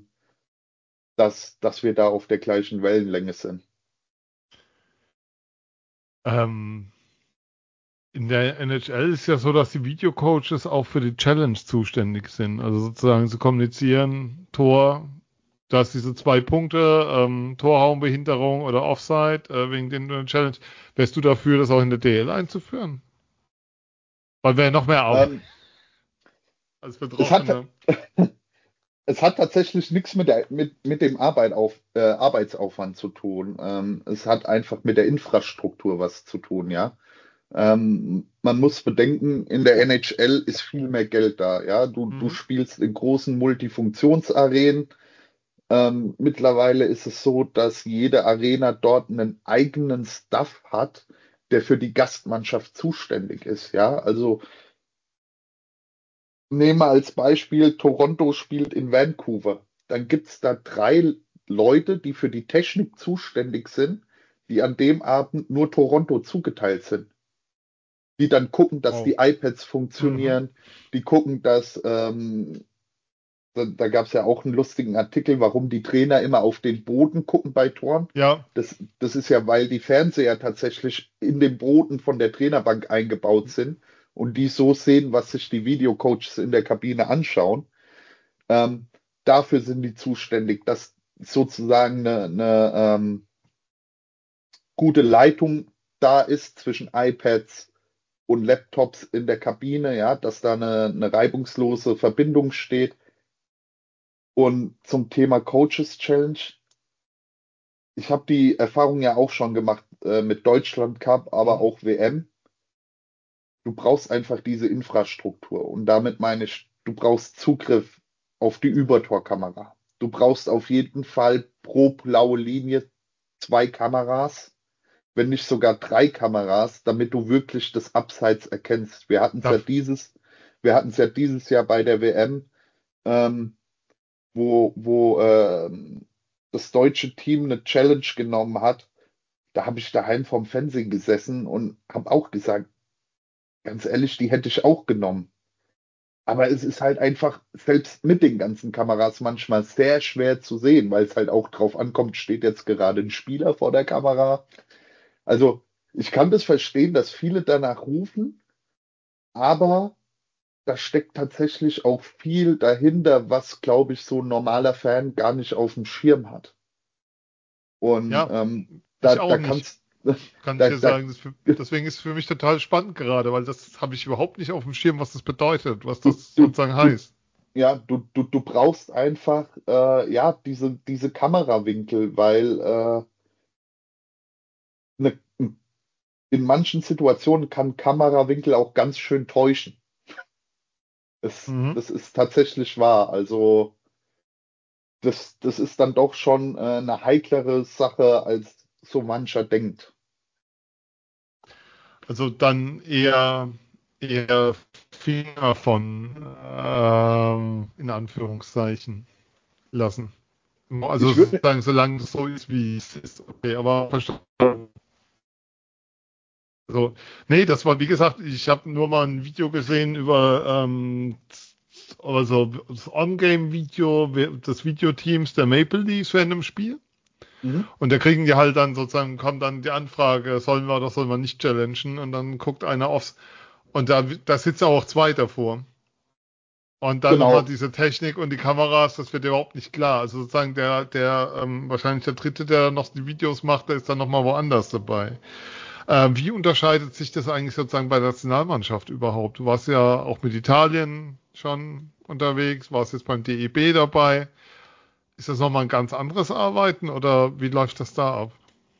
dass wir da auf der gleichen Wellenlänge sind. Ähm, in der NHL ist ja so, dass die Videocoaches auch für die Challenge zuständig sind. Also sozusagen, sie kommunizieren Tor, du hast diese 2 Punkte, Torraumbehinderung oder Offside, wegen den Challenge. Wärst du dafür, das auch in der DL einzuführen? Weil wäre noch mehr Arbeit Ähm, als es hat, Betroffene. es hat tatsächlich nichts mit dem Arbeitsaufwand zu tun. Es hat einfach mit der Infrastruktur was zu tun, ja. Man muss bedenken, in der NHL ist viel mehr Geld da, ja. Du Mhm. spielst in großen Multifunktionsarenen. Mittlerweile ist es so, dass jede Arena dort einen eigenen Staff hat, der für die Gastmannschaft zuständig ist, ja. Also nehmen wir als Beispiel, Toronto spielt in Vancouver. Dann gibt es da 3 Leute, die für die Technik zuständig sind, die an dem Abend nur Toronto zugeteilt sind. Die dann gucken, dass Wow. die iPads Mhm. funktionieren, die gucken, dass, da gab es ja auch einen lustigen Artikel, warum die Trainer immer auf den Boden gucken bei Toren. Ja, Das ist ja, weil die Fernseher tatsächlich in dem Boden von der Trainerbank eingebaut sind und die so sehen, was sich die Videocoaches in der Kabine anschauen. Ähm, Dafür sind die zuständig, dass sozusagen eine gute Leitung da ist zwischen iPads und Laptops in der Kabine, ja, dass da eine reibungslose Verbindung steht. Und zum Thema Coaches Challenge, ich habe die Erfahrung ja auch schon gemacht mit Deutschland Cup, aber mhm. auch WM. Du brauchst einfach diese Infrastruktur und damit meine ich, du brauchst Zugriff auf die Übertorkamera. Du brauchst auf jeden Fall pro blaue Linie 2 Kameras, wenn nicht sogar 3 Kameras, damit du wirklich das Abseits erkennst. Da, Wir hatten es ja dieses Jahr bei der WM, ähm, wo das deutsche Team eine Challenge genommen hat. Da habe ich daheim vorm Fernsehen gesessen und habe auch gesagt, ganz ehrlich, die hätte ich auch genommen. Aber es ist halt einfach, selbst mit den ganzen Kameras manchmal sehr schwer zu sehen, weil es halt auch drauf ankommt, steht jetzt gerade ein Spieler vor der Kamera. Also ich kann das verstehen, dass viele danach rufen, aber da steckt tatsächlich auch viel dahinter, was, glaube ich, so ein normaler Fan gar nicht auf dem Schirm hat. Und ja, ich auch da nicht, kannst kann ich da, dir da, sagen. Deswegen ist es für mich total spannend gerade, weil das habe ich überhaupt nicht auf dem Schirm, was das bedeutet, was du, das du, sozusagen du, heißt. ja, du brauchst einfach ja diese Kamerawinkel, weil ne, in manchen Situationen kann Kamerawinkel auch ganz schön täuschen. Mhm. Das ist tatsächlich wahr. Also das ist dann doch schon eine heiklere Sache, als so mancher denkt. Also dann eher Finger von in Anführungszeichen lassen. Also Ich würde, sozusagen, solange es so ist, wie es ist. Okay, aber verstanden. Also, nee, das war, wie gesagt, ich habe nur mal ein Video gesehen über also das On-Game-Video des Videoteams der Maple Leafs während dem Spiel. mhm, Und da kriegen die halt dann sozusagen, kommt dann die Anfrage, sollen wir oder sollen wir nicht challengen? Und dann guckt einer aufs, und da sitzen auch 2 davor. Und dann nochmal genau. diese Technik und die Kameras, das wird überhaupt nicht klar. Also sozusagen wahrscheinlich der Dritte, der noch die Videos macht, der ist dann nochmal woanders dabei. Wie unterscheidet sich das eigentlich sozusagen bei der Nationalmannschaft überhaupt? Du warst ja auch mit Italien schon unterwegs, warst jetzt beim DEB dabei. Ist das nochmal ein ganz anderes Arbeiten oder wie läuft das da ab?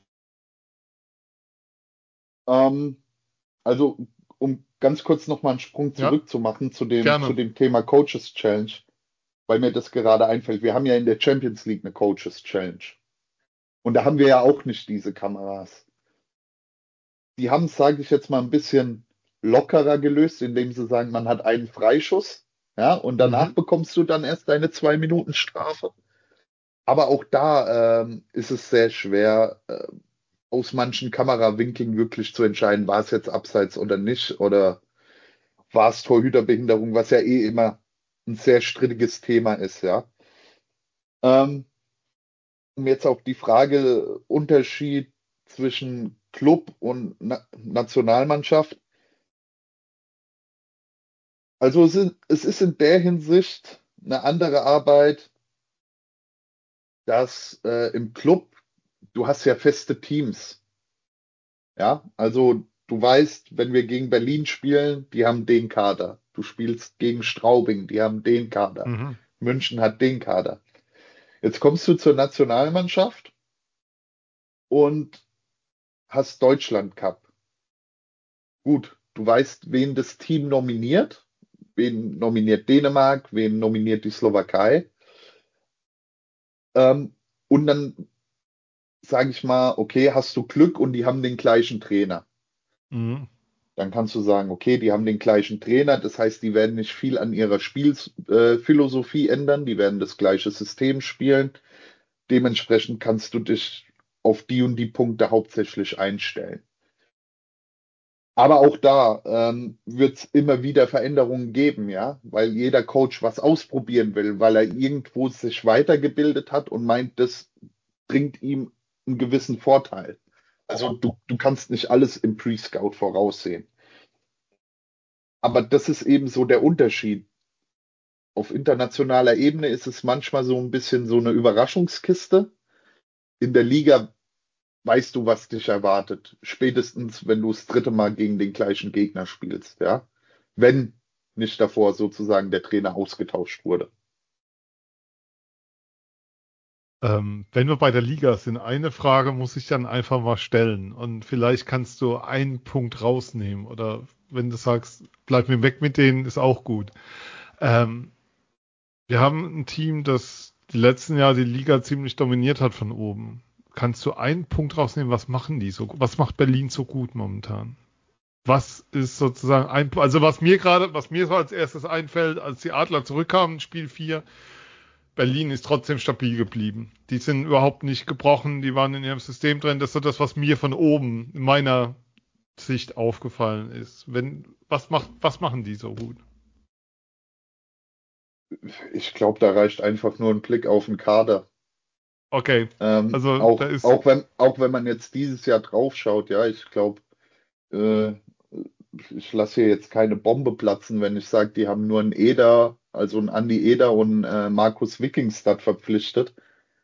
Ähm, also, um ganz kurz nochmal einen Sprung Ja, zurückzumachen zu gerne. dem Thema Coaches Challenge, weil mir das gerade einfällt. Wir haben ja in der Champions League eine Coaches Challenge. Und da haben wir ja auch nicht diese Kameras. Die haben es, sage ich jetzt mal, ein bisschen lockerer gelöst, indem sie sagen, man hat einen Freischuss, ja, und danach Mhm. bekommst du dann erst deine 2 Minuten Strafe. Aber auch da ist es sehr schwer, aus manchen Kamerawinkeln wirklich zu entscheiden, war es jetzt abseits oder nicht, oder war es Torhüterbehinderung, was ja eh immer ein sehr strittiges Thema ist, ja. Ähm, um jetzt auf die Frage Unterschied zwischen Club und Nationalmannschaft. Also es ist in der Hinsicht eine andere Arbeit, dass im Club, du hast ja feste Teams. Ja, also du weißt, wenn wir gegen Berlin spielen, die haben den Kader. Du spielst gegen Straubing, die haben den Kader. Mhm. München hat den Kader. Jetzt kommst du zur Nationalmannschaft und hast Deutschland Cup. Gut, du weißt, wen das Team nominiert, wen nominiert Dänemark, wen nominiert die Slowakei. Ähm, und dann sage ich mal, okay, hast du Glück und die haben den gleichen Trainer. Mhm. Dann kannst du sagen, okay, die haben den gleichen Trainer, das heißt, die werden nicht viel an ihrer Spielphilosophie ändern, die werden das gleiche System spielen. Dementsprechend kannst du dich auf die und die Punkte hauptsächlich einstellen. Aber auch da wird es immer wieder Veränderungen geben, ja, weil jeder Coach was ausprobieren will, weil er irgendwo sich weitergebildet hat und meint, das bringt ihm einen gewissen Vorteil. Also du kannst nicht alles im Pre-Scout voraussehen. Aber das ist eben so der Unterschied. Auf internationaler Ebene ist es manchmal so ein bisschen so eine Überraschungskiste. In der Liga weißt du, was dich erwartet. Spätestens, wenn du das dritte Mal gegen den gleichen Gegner spielst, ja. Wenn nicht davor sozusagen der Trainer ausgetauscht wurde. Wenn wir bei der Liga sind, eine Frage muss ich dann einfach mal stellen und vielleicht kannst du einen Punkt rausnehmen oder wenn du sagst, bleib mir weg mit denen, ist auch gut. Ähm, Wir haben ein Team, das die letzten Jahre die Liga ziemlich dominiert hat von oben. Kannst du einen Punkt rausnehmen, was machen die so, was macht Berlin so gut momentan? Was ist sozusagen also was mir so als erstes einfällt, als die Adler zurückkamen, Spiel 4, Berlin ist trotzdem stabil geblieben. Die sind überhaupt nicht gebrochen, die waren in ihrem System drin. Das ist so das, was mir von oben in meiner Sicht aufgefallen ist. Was machen die so gut? Ich glaube, da reicht einfach nur ein Blick auf den Kader. Okay, also da ist, Auch wenn man jetzt dieses Jahr draufschaut, ja, ich glaube, äh, ich lasse hier jetzt keine Bombe platzen, wenn ich sage, die haben nur einen Eder, also einen Andi Eder und Markus Wikingstad verpflichtet.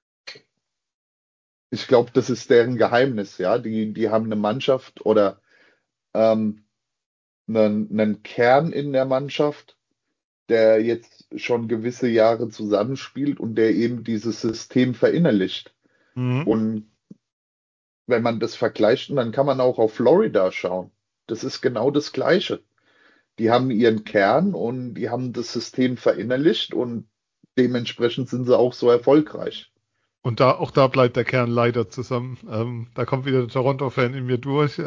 Ich glaube, das ist deren Geheimnis, ja. Die haben eine Mannschaft oder ähm, einen Kern in der Mannschaft, der jetzt schon gewisse Jahre zusammenspielt und der eben dieses System verinnerlicht. mhm. Und wenn man das vergleicht, dann kann man auch auf Florida schauen. Das ist genau das Gleiche. Die haben ihren Kern und die haben das System verinnerlicht und dementsprechend sind sie auch so erfolgreich. Und auch da bleibt der Kern leider zusammen. Da kommt wieder der Toronto-Fan in mir durch.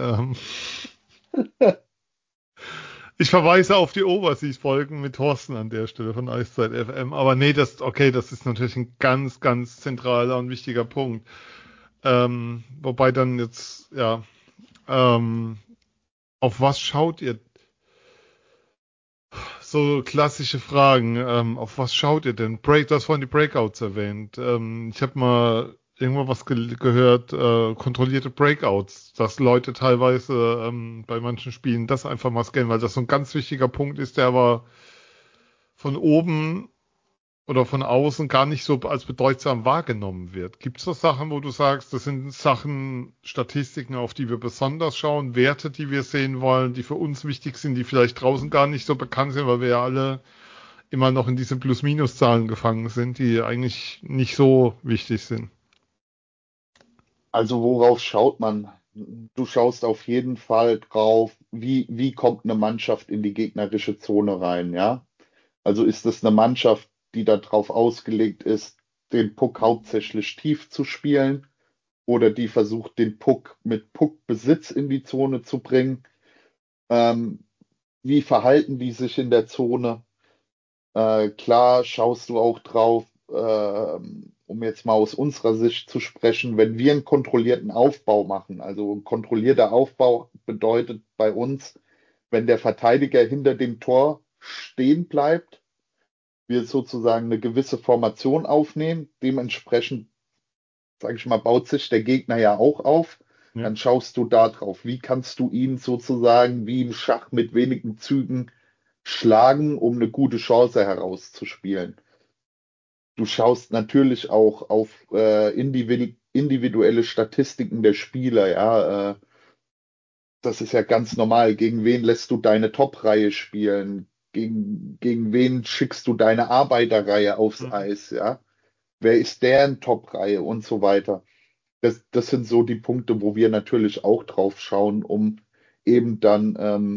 Ich verweise auf die Overseas-Folgen mit Thorsten an der Stelle von Eiszeit FM. Aber nee, okay, das ist natürlich ein ganz, ganz zentraler und wichtiger Punkt. Wobei dann jetzt, ja, ähm, auf was schaut ihr? So klassische Fragen. Auf was schaut ihr denn? Du hast vorhin die Breakouts erwähnt. Ich habe mal irgendwo was gehört, kontrollierte Breakouts, dass Leute teilweise bei manchen Spielen das einfach mal scannen, weil das so ein ganz wichtiger Punkt ist, der aber von oben oder von außen gar nicht so als bedeutsam wahrgenommen wird. Gibt es da Sachen, wo du sagst, das sind Sachen, Statistiken, auf die wir besonders schauen, Werte, die wir sehen wollen, die für uns wichtig sind, die vielleicht draußen gar nicht so bekannt sind, weil wir ja alle immer noch in diese Plus-Minus-Zahlen gefangen sind, die eigentlich nicht so wichtig sind. Also worauf schaut man? Du schaust auf jeden Fall drauf, wie kommt eine Mannschaft in die gegnerische Zone rein, ja? Also ist es eine Mannschaft, die darauf ausgelegt ist, den Puck hauptsächlich tief zu spielen? oder die versucht, den Puck mit Puckbesitz in die Zone zu bringen. Ähm, Wie verhalten die sich in der Zone? Klar schaust du auch drauf, um jetzt mal aus unserer Sicht zu sprechen, wenn wir einen kontrollierten Aufbau machen. Also ein kontrollierter Aufbau bedeutet bei uns, wenn der Verteidiger hinter dem Tor stehen bleibt, wir sozusagen eine gewisse Formation aufnehmen. Dementsprechend, sage ich mal, baut sich der Gegner ja auch auf. Ja. Dann schaust du da drauf. Wie kannst du ihn sozusagen wie im Schach mit wenigen Zügen schlagen, um eine gute Chance herauszuspielen? Du schaust natürlich auch auf individuelle Statistiken der Spieler, ja. Das ist ja ganz normal. Gegen wen lässt du deine Top-Reihe spielen? Gegen wen schickst du deine Arbeiterreihe aufs Mhm. Eis, ja? Wer ist deren Top-Reihe und so weiter? Das sind so die Punkte, wo wir natürlich auch drauf schauen, um eben dann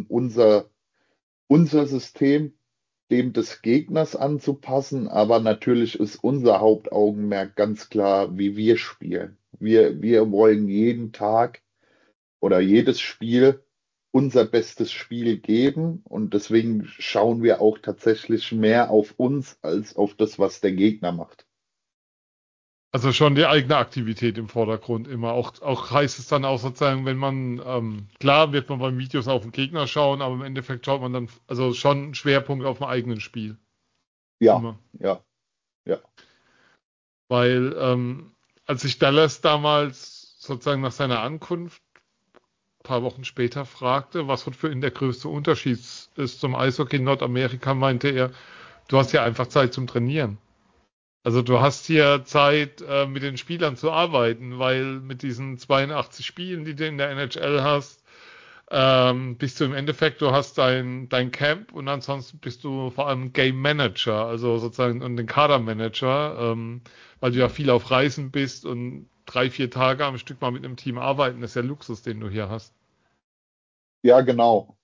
unser System dem des Gegners anzupassen. Aber natürlich ist unser Hauptaugenmerk ganz klar, wie wir spielen. Wir wollen jeden Tag oder jedes Spiel unser bestes Spiel geben und deswegen schauen wir auch tatsächlich mehr auf uns als auf das, was der Gegner macht. Also schon die eigene Aktivität im Vordergrund immer. Auch heißt es dann auch sozusagen, wenn man, klar wird man beim Videos auf den Gegner schauen, aber im Endeffekt schaut man dann, also schon einen Schwerpunkt auf dem eigenen Spiel. Ja, Immer. ja, ja. Weil, als ich Dallas damals sozusagen nach seiner Ankunft ein paar Wochen später fragte, was für ihn der größte Unterschied ist zum Eishockey in Nordamerika, meinte er, du hast ja einfach Zeit zum Trainieren. Also du hast hier Zeit, mit den Spielern zu arbeiten, weil mit diesen 82 Spielen, die du in der NHL hast, bist du im Endeffekt, du hast dein Camp und ansonsten bist du vor allem Game Manager, also sozusagen und den Kadermanager, weil du ja viel auf Reisen bist und 3, 4 Tage am Stück mal mit einem Team arbeiten, das ist ja Luxus, den du hier hast. Ja, genau.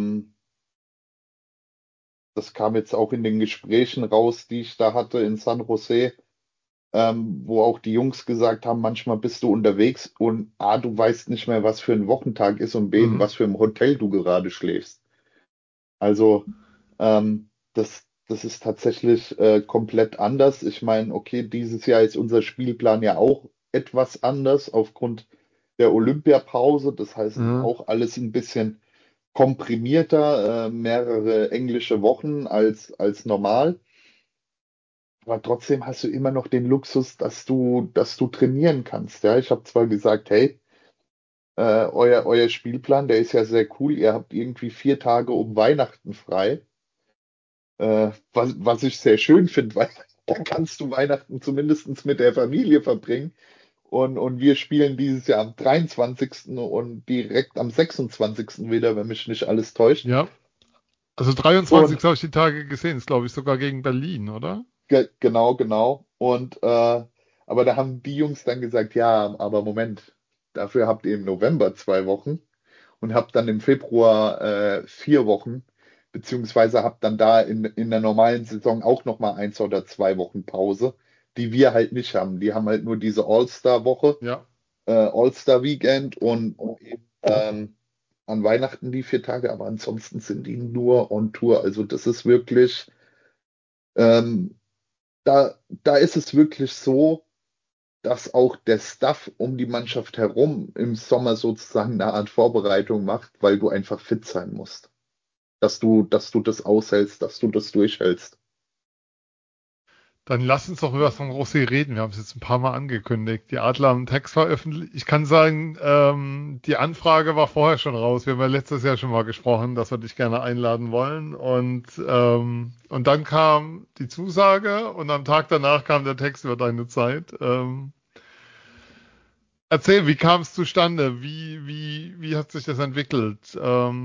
Das kam jetzt auch in den Gesprächen raus, die ich da hatte in San Jose, wo auch die Jungs gesagt haben, manchmal bist du unterwegs und A, du weißt nicht mehr, was für ein Wochentag ist und B, in Mhm. was für einem Hotel du gerade schläfst. Also das ist tatsächlich komplett anders. Ich meine, okay, dieses Jahr ist unser Spielplan ja auch etwas anders aufgrund der Olympiapause. Das heißt, es ist Mhm. auch alles ein bisschen komprimierter, mehrere englische Wochen als normal. Aber trotzdem hast du immer noch den Luxus, dass du trainieren kannst. Ja, ich habe zwar gesagt, hey, euer Spielplan, der ist ja sehr cool. Ihr habt irgendwie 4 Tage um Weihnachten frei. Was ich sehr schön finde, weil da kannst du Weihnachten zumindest mit der Familie verbringen. Und wir spielen dieses Jahr am 23. und direkt am 26. wieder, wenn mich nicht alles täuscht. Ja, also 23 Und habe ich die Tage gesehen, ist glaube ich sogar gegen Berlin, oder? genau, genau. Aber da haben die Jungs dann gesagt, ja, aber Moment, dafür habt ihr im November 2 Wochen und habt dann im Februar 4 Wochen, beziehungsweise habt dann da in der normalen Saison auch nochmal 1 oder 2 Wochen Pause, die wir halt nicht haben. Die haben halt nur diese All-Star-Woche, Ja. All-Star-Weekend und eben, an Weihnachten die 4 Tage, aber ansonsten sind die nur on Tour. Also das ist wirklich, ähm, da ist es wirklich so, dass auch der Staff um die Mannschaft herum im Sommer sozusagen eine Art Vorbereitung macht, weil du einfach fit sein musst. Dass du das aushältst, dass du das durchhältst. Dann lass uns doch über San Jose reden. Wir haben es jetzt ein paar Mal angekündigt. Die Adler haben einen Text veröffentlicht. Ich kann sagen, die Anfrage war vorher schon raus. Wir haben ja letztes Jahr schon mal gesprochen, dass wir dich gerne einladen wollen. Und dann kam die Zusage und am Tag danach kam der Text über deine Zeit. Erzähl, wie kam es zustande? Wie hat sich das entwickelt?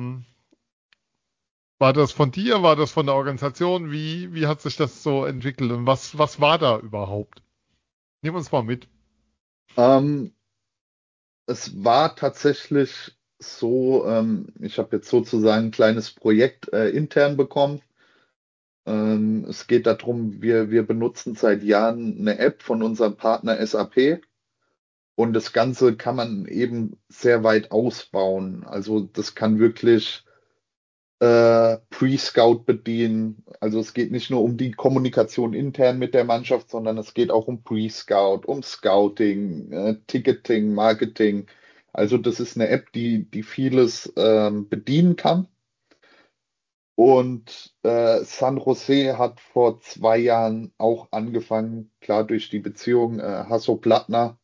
War das von dir? War das von der Organisation? Wie hat sich das so entwickelt? Und was war da überhaupt? Nimm uns mal mit. Ähm, Es war tatsächlich so, ich habe jetzt sozusagen ein kleines Projekt intern bekommen. Es geht darum, wir benutzen seit Jahren eine App von unserem Partner SAP. Und das Ganze kann man eben sehr weit ausbauen. Also das kann wirklich Pre-Scout bedienen. Also es geht nicht nur um die Kommunikation intern mit der Mannschaft, sondern es geht auch um Pre-Scout, um Scouting, Ticketing, Marketing. Also das ist eine App, die vieles bedienen kann. Und San Jose hat vor 2 Jahren auch angefangen, klar durch die Beziehung Hasso-Plattner,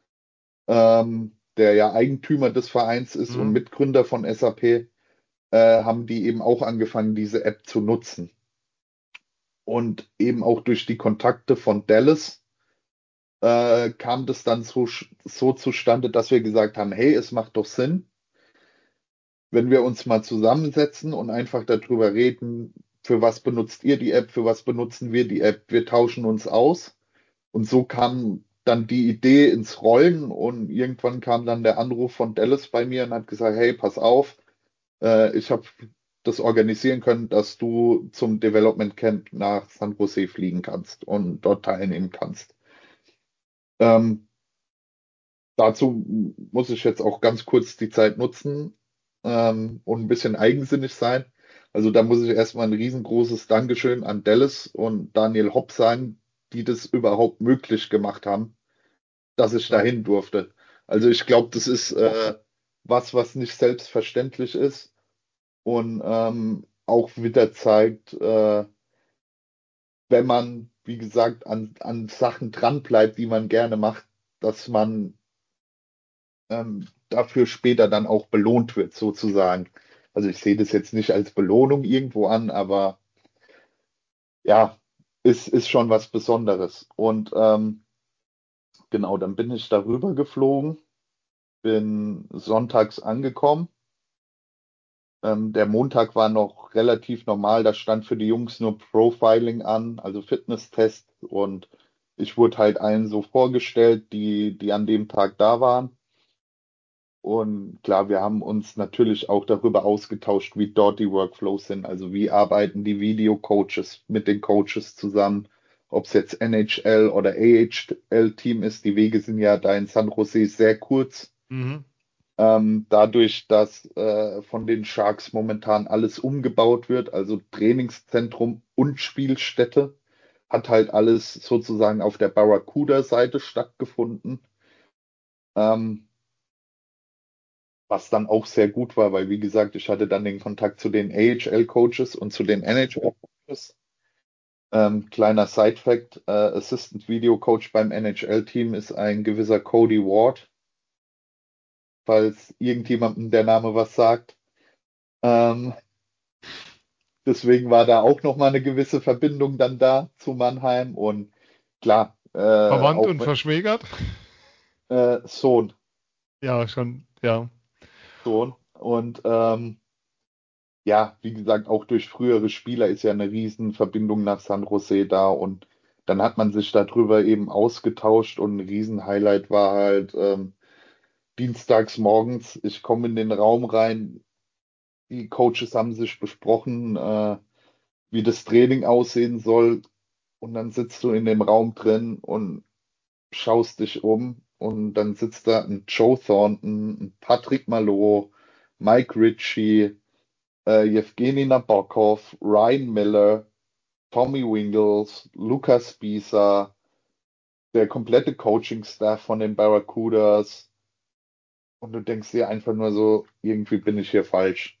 der ja Eigentümer des Vereins ist und Mhm. Mitgründer von SAP, haben die eben auch angefangen, diese App zu nutzen. Und eben auch durch die Kontakte von Dallas kam das dann so zustande, dass wir gesagt haben, hey, es macht doch Sinn, wenn wir uns mal zusammensetzen und einfach darüber reden, für was benutzt ihr die App, für was benutzen wir die App, wir tauschen uns aus. Und so kam dann die Idee ins Rollen und irgendwann kam dann der Anruf von Dallas bei mir und hat gesagt, hey, pass auf, ich habe das organisieren können, dass du zum Development Camp nach San Jose fliegen kannst und dort teilnehmen kannst. Ähm, Dazu muss ich jetzt auch ganz kurz die Zeit nutzen und ein bisschen eigensinnig sein. Also da muss ich erstmal ein riesengroßes Dankeschön an Dallas und Daniel Hopp sagen, die das überhaupt möglich gemacht haben, dass ich Ja. dahin durfte. Also ich glaube, das ist was nicht selbstverständlich ist und auch wieder zeigt, wenn man, wie gesagt, an Sachen dranbleibt, die man gerne macht, dass man dafür später dann auch belohnt wird, sozusagen. Also ich sehe das jetzt nicht als Belohnung irgendwo an, aber ja, ist schon was Besonderes. Und genau, dann bin ich darüber geflogen, bin sonntags angekommen. Der Montag war noch relativ normal, da stand für die Jungs nur Profiling an, also Fitnesstest. Und ich wurde halt allen so vorgestellt, die an dem Tag da waren. Und klar, wir haben uns natürlich auch darüber ausgetauscht, wie dort die Workflows sind. Also wie arbeiten die Video-Coaches mit den Coaches zusammen, ob es jetzt NHL oder AHL-Team ist. Die Wege sind ja da in San Jose sehr kurz. Mhm. Dadurch, dass von den Sharks momentan alles umgebaut wird, also Trainingszentrum und Spielstätte, hat halt alles sozusagen auf der Barracuda-Seite stattgefunden. Ähm, Was dann auch sehr gut war, weil wie gesagt, ich hatte dann den Kontakt zu den AHL-Coaches und zu den NHL-Coaches. Kleiner Side-Fact, Assistant Video Coach beim NHL-Team ist ein gewisser Cody Ward, falls irgendjemandem der Name was sagt. Ähm, Deswegen war da auch nochmal eine gewisse Verbindung dann da zu Mannheim und klar, Verwandt auch und verschwägert? Sohn, Ja, schon, ja. Sohn. Und ja, wie gesagt, auch durch frühere Spieler ist ja eine Riesenverbindung nach San Jose da und dann hat man sich darüber eben ausgetauscht und ein Riesenhighlight war halt dienstags morgens, ich komme in den Raum rein, die Coaches haben sich besprochen, wie das Training aussehen soll und dann sitzt du in dem Raum drin und schaust dich um und dann sitzt da ein Joe Thornton, ein Patrick Malot, Mike Ritchie, Jewgeni Nabokov, Ryan Miller, Tommy Wingles, Lukas Spießer, der komplette Coaching-Staff von den Barracudas. Und du denkst dir einfach nur so, irgendwie bin ich hier falsch.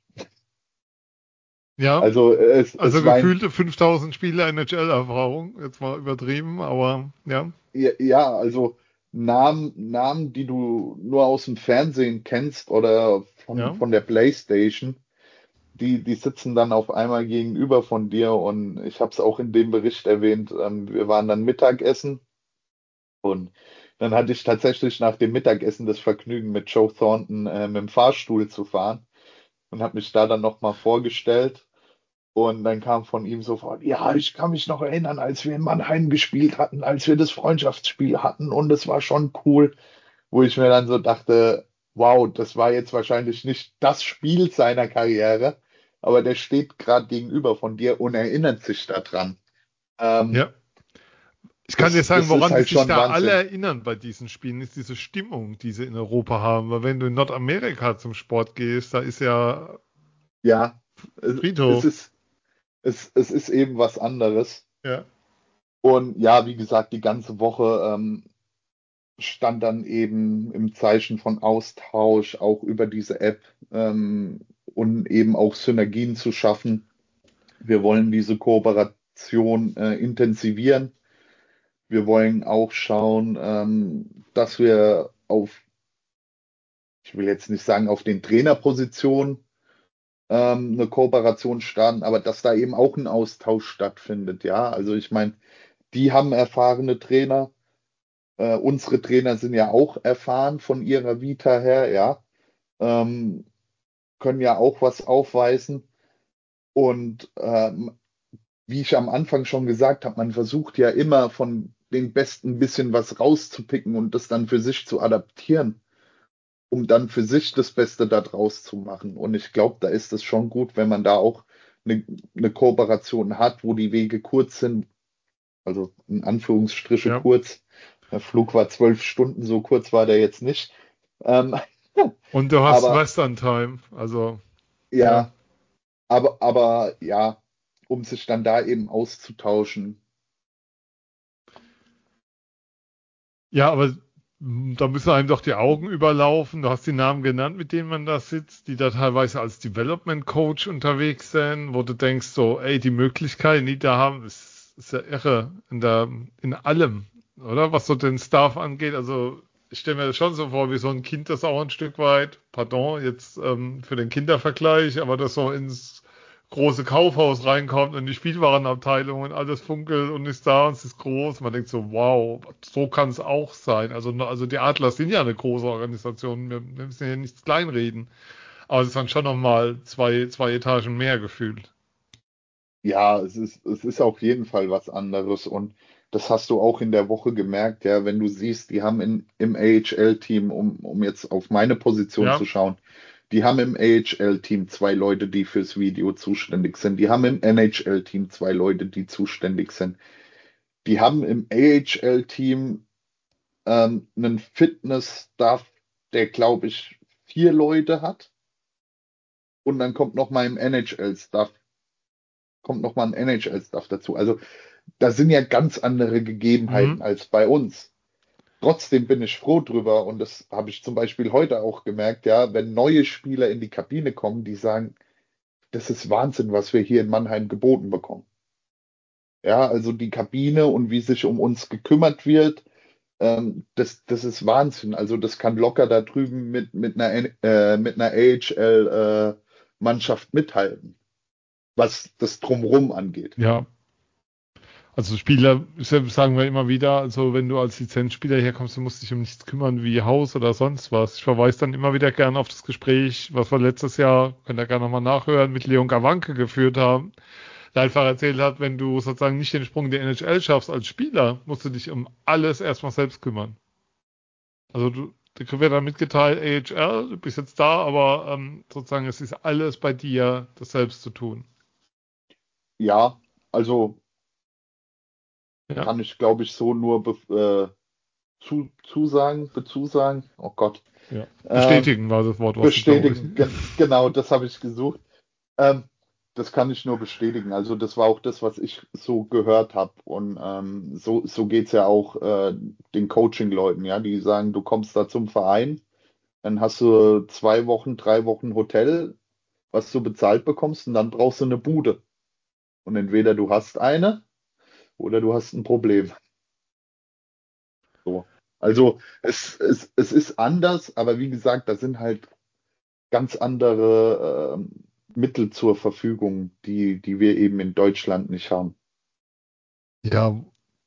Ja, Also also es war ein, gefühlte 5000 Spiele NHL-Erfahrung. Jetzt mal übertrieben, aber ja, ja, also Namen, die du nur aus dem Fernsehen kennst oder ja. von der PlayStation, die sitzen dann auf einmal gegenüber von dir. Und ich habe es auch in dem Bericht erwähnt, wir waren dann Mittagessen. Und dann hatte ich tatsächlich nach dem Mittagessen das Vergnügen, mit Joe Thornton mit dem Fahrstuhl zu fahren und habe mich da dann nochmal vorgestellt. Und dann kam von ihm sofort, ja, ich kann mich noch erinnern, als wir in Mannheim gespielt hatten, als wir das Freundschaftsspiel hatten und es war schon cool, wo ich mir dann so dachte, wow, das war jetzt wahrscheinlich nicht das Spiel seiner Karriere, aber der steht gerade gegenüber von dir und erinnert sich daran. Ähm, Ja, Ich kann dir sagen, das ist woran die halt sich schon da alle Wahnsinn. erinnern bei diesen Spielen, ist diese Stimmung, die sie in Europa haben. Weil wenn du in Nordamerika zum Sport gehst, da ist ja Ja, es Friedhof. ist, es ist eben was anderes. Ja. Und ja, wie gesagt, die ganze Woche stand dann eben im Zeichen von Austausch, auch über diese App, und eben auch Synergien zu schaffen. Wir wollen diese Kooperation intensivieren. Wir wollen auch schauen, dass wir auf, ich will jetzt nicht sagen, auf den Trainerpositionen eine Kooperation starten, aber dass da eben auch ein Austausch stattfindet. Ja, also ich meine, die haben erfahrene Trainer. Unsere Trainer sind ja auch erfahren von ihrer Vita her, ja, ähm, können ja auch was aufweisen. Und wie ich am Anfang schon gesagt habe, man versucht ja immer von den Besten ein bisschen was rauszupicken und das dann für sich zu adaptieren, um dann für sich das Beste daraus zu machen. Und ich glaube, da ist es schon gut, wenn man da auch eine Kooperation hat, wo die Wege kurz sind, also in Anführungsstriche Ja. kurz. Der Flug war 12 Stunden, so kurz war der jetzt nicht. Ähm, Und du hast aber Western Time. Also, ja. ja, aber ja, um sich dann da eben auszutauschen. Ja, aber da müssen einem doch die Augen überlaufen. Du hast die Namen genannt, mit denen man da sitzt, die da teilweise als Development Coach unterwegs sind, wo du denkst so, ey, die Möglichkeiten, die da haben, ist ja irre in allem, oder? Was so den Staff angeht. Also ich stelle mir das schon so vor, wie so ein Kind, das auch ein Stück weit, pardon, jetzt für den Kindervergleich, aber das so ins große Kaufhaus reinkommt und die Spielwarenabteilung und alles funkelt und ist da und es ist groß. Man denkt so, wow, so kann es auch sein. Also die Adlers sind ja eine große Organisation. Wir müssen ja nichts kleinreden. Aber es ist dann schon nochmal zwei Etagen mehr gefühlt. Ja, es ist auf jeden Fall was anderes und das hast du auch in der Woche gemerkt, ja, wenn du siehst, die haben im AHL-Team, um jetzt auf meine Position zu Ja. schauen, die haben im AHL-Team zwei Leute, die fürs Video zuständig sind. Die haben im NHL-Team zwei Leute, die zuständig sind. Die haben im AHL-Team einen Fitness-Staff, der, glaube ich, vier Leute hat. Und dann kommt noch mal ein NHL-Staff dazu. Also da sind ja ganz andere Gegebenheiten Mhm. als bei uns. Trotzdem bin ich froh drüber und das habe ich zum Beispiel heute auch gemerkt, ja, wenn neue Spieler in die Kabine kommen, die sagen, das ist Wahnsinn, was wir hier in Mannheim geboten bekommen. Ja, also die Kabine und wie sich um uns gekümmert wird, das ist Wahnsinn. Also das kann locker da drüben mit einer AHL-Mannschaft mithalten, was das Drumrum angeht. Ja. Also Spieler, sagen wir immer wieder, also wenn du als Lizenzspieler herkommst, du musst dich um nichts kümmern wie Haus oder sonst was. Ich verweise dann immer wieder gerne auf das Gespräch, was wir letztes Jahr, könnt ihr gerne nochmal nachhören, mit Leon Gawanke geführt haben, der einfach erzählt hat, wenn du sozusagen nicht den Sprung in die NHL schaffst als Spieler, musst du dich um alles erstmal selbst kümmern. Also dir wird dann mitgeteilt, AHL, du bist jetzt da, aber sozusagen es ist alles bei dir, das selbst zu tun. Ja, also Ja, kann ich, glaube ich, so nur bezusagen. Oh Gott. ja. Ähm, Bestätigen war das Wort, was du, glaube ich. bestätigen. Genau, das habe ich gesucht. Ähm, das kann ich nur bestätigen. Also das war auch das, was ich so gehört habe. Und so geht es ja auch den Coaching-Leuten, ja, die sagen, du kommst da zum Verein, dann hast du 2 Wochen, 3 Wochen Hotel, was du bezahlt bekommst, und dann brauchst du eine Bude. Und entweder du hast eine oder du hast ein Problem. So. Also es ist anders, aber wie gesagt, da sind halt ganz andere Mittel zur Verfügung, die wir eben in Deutschland nicht haben. Ja,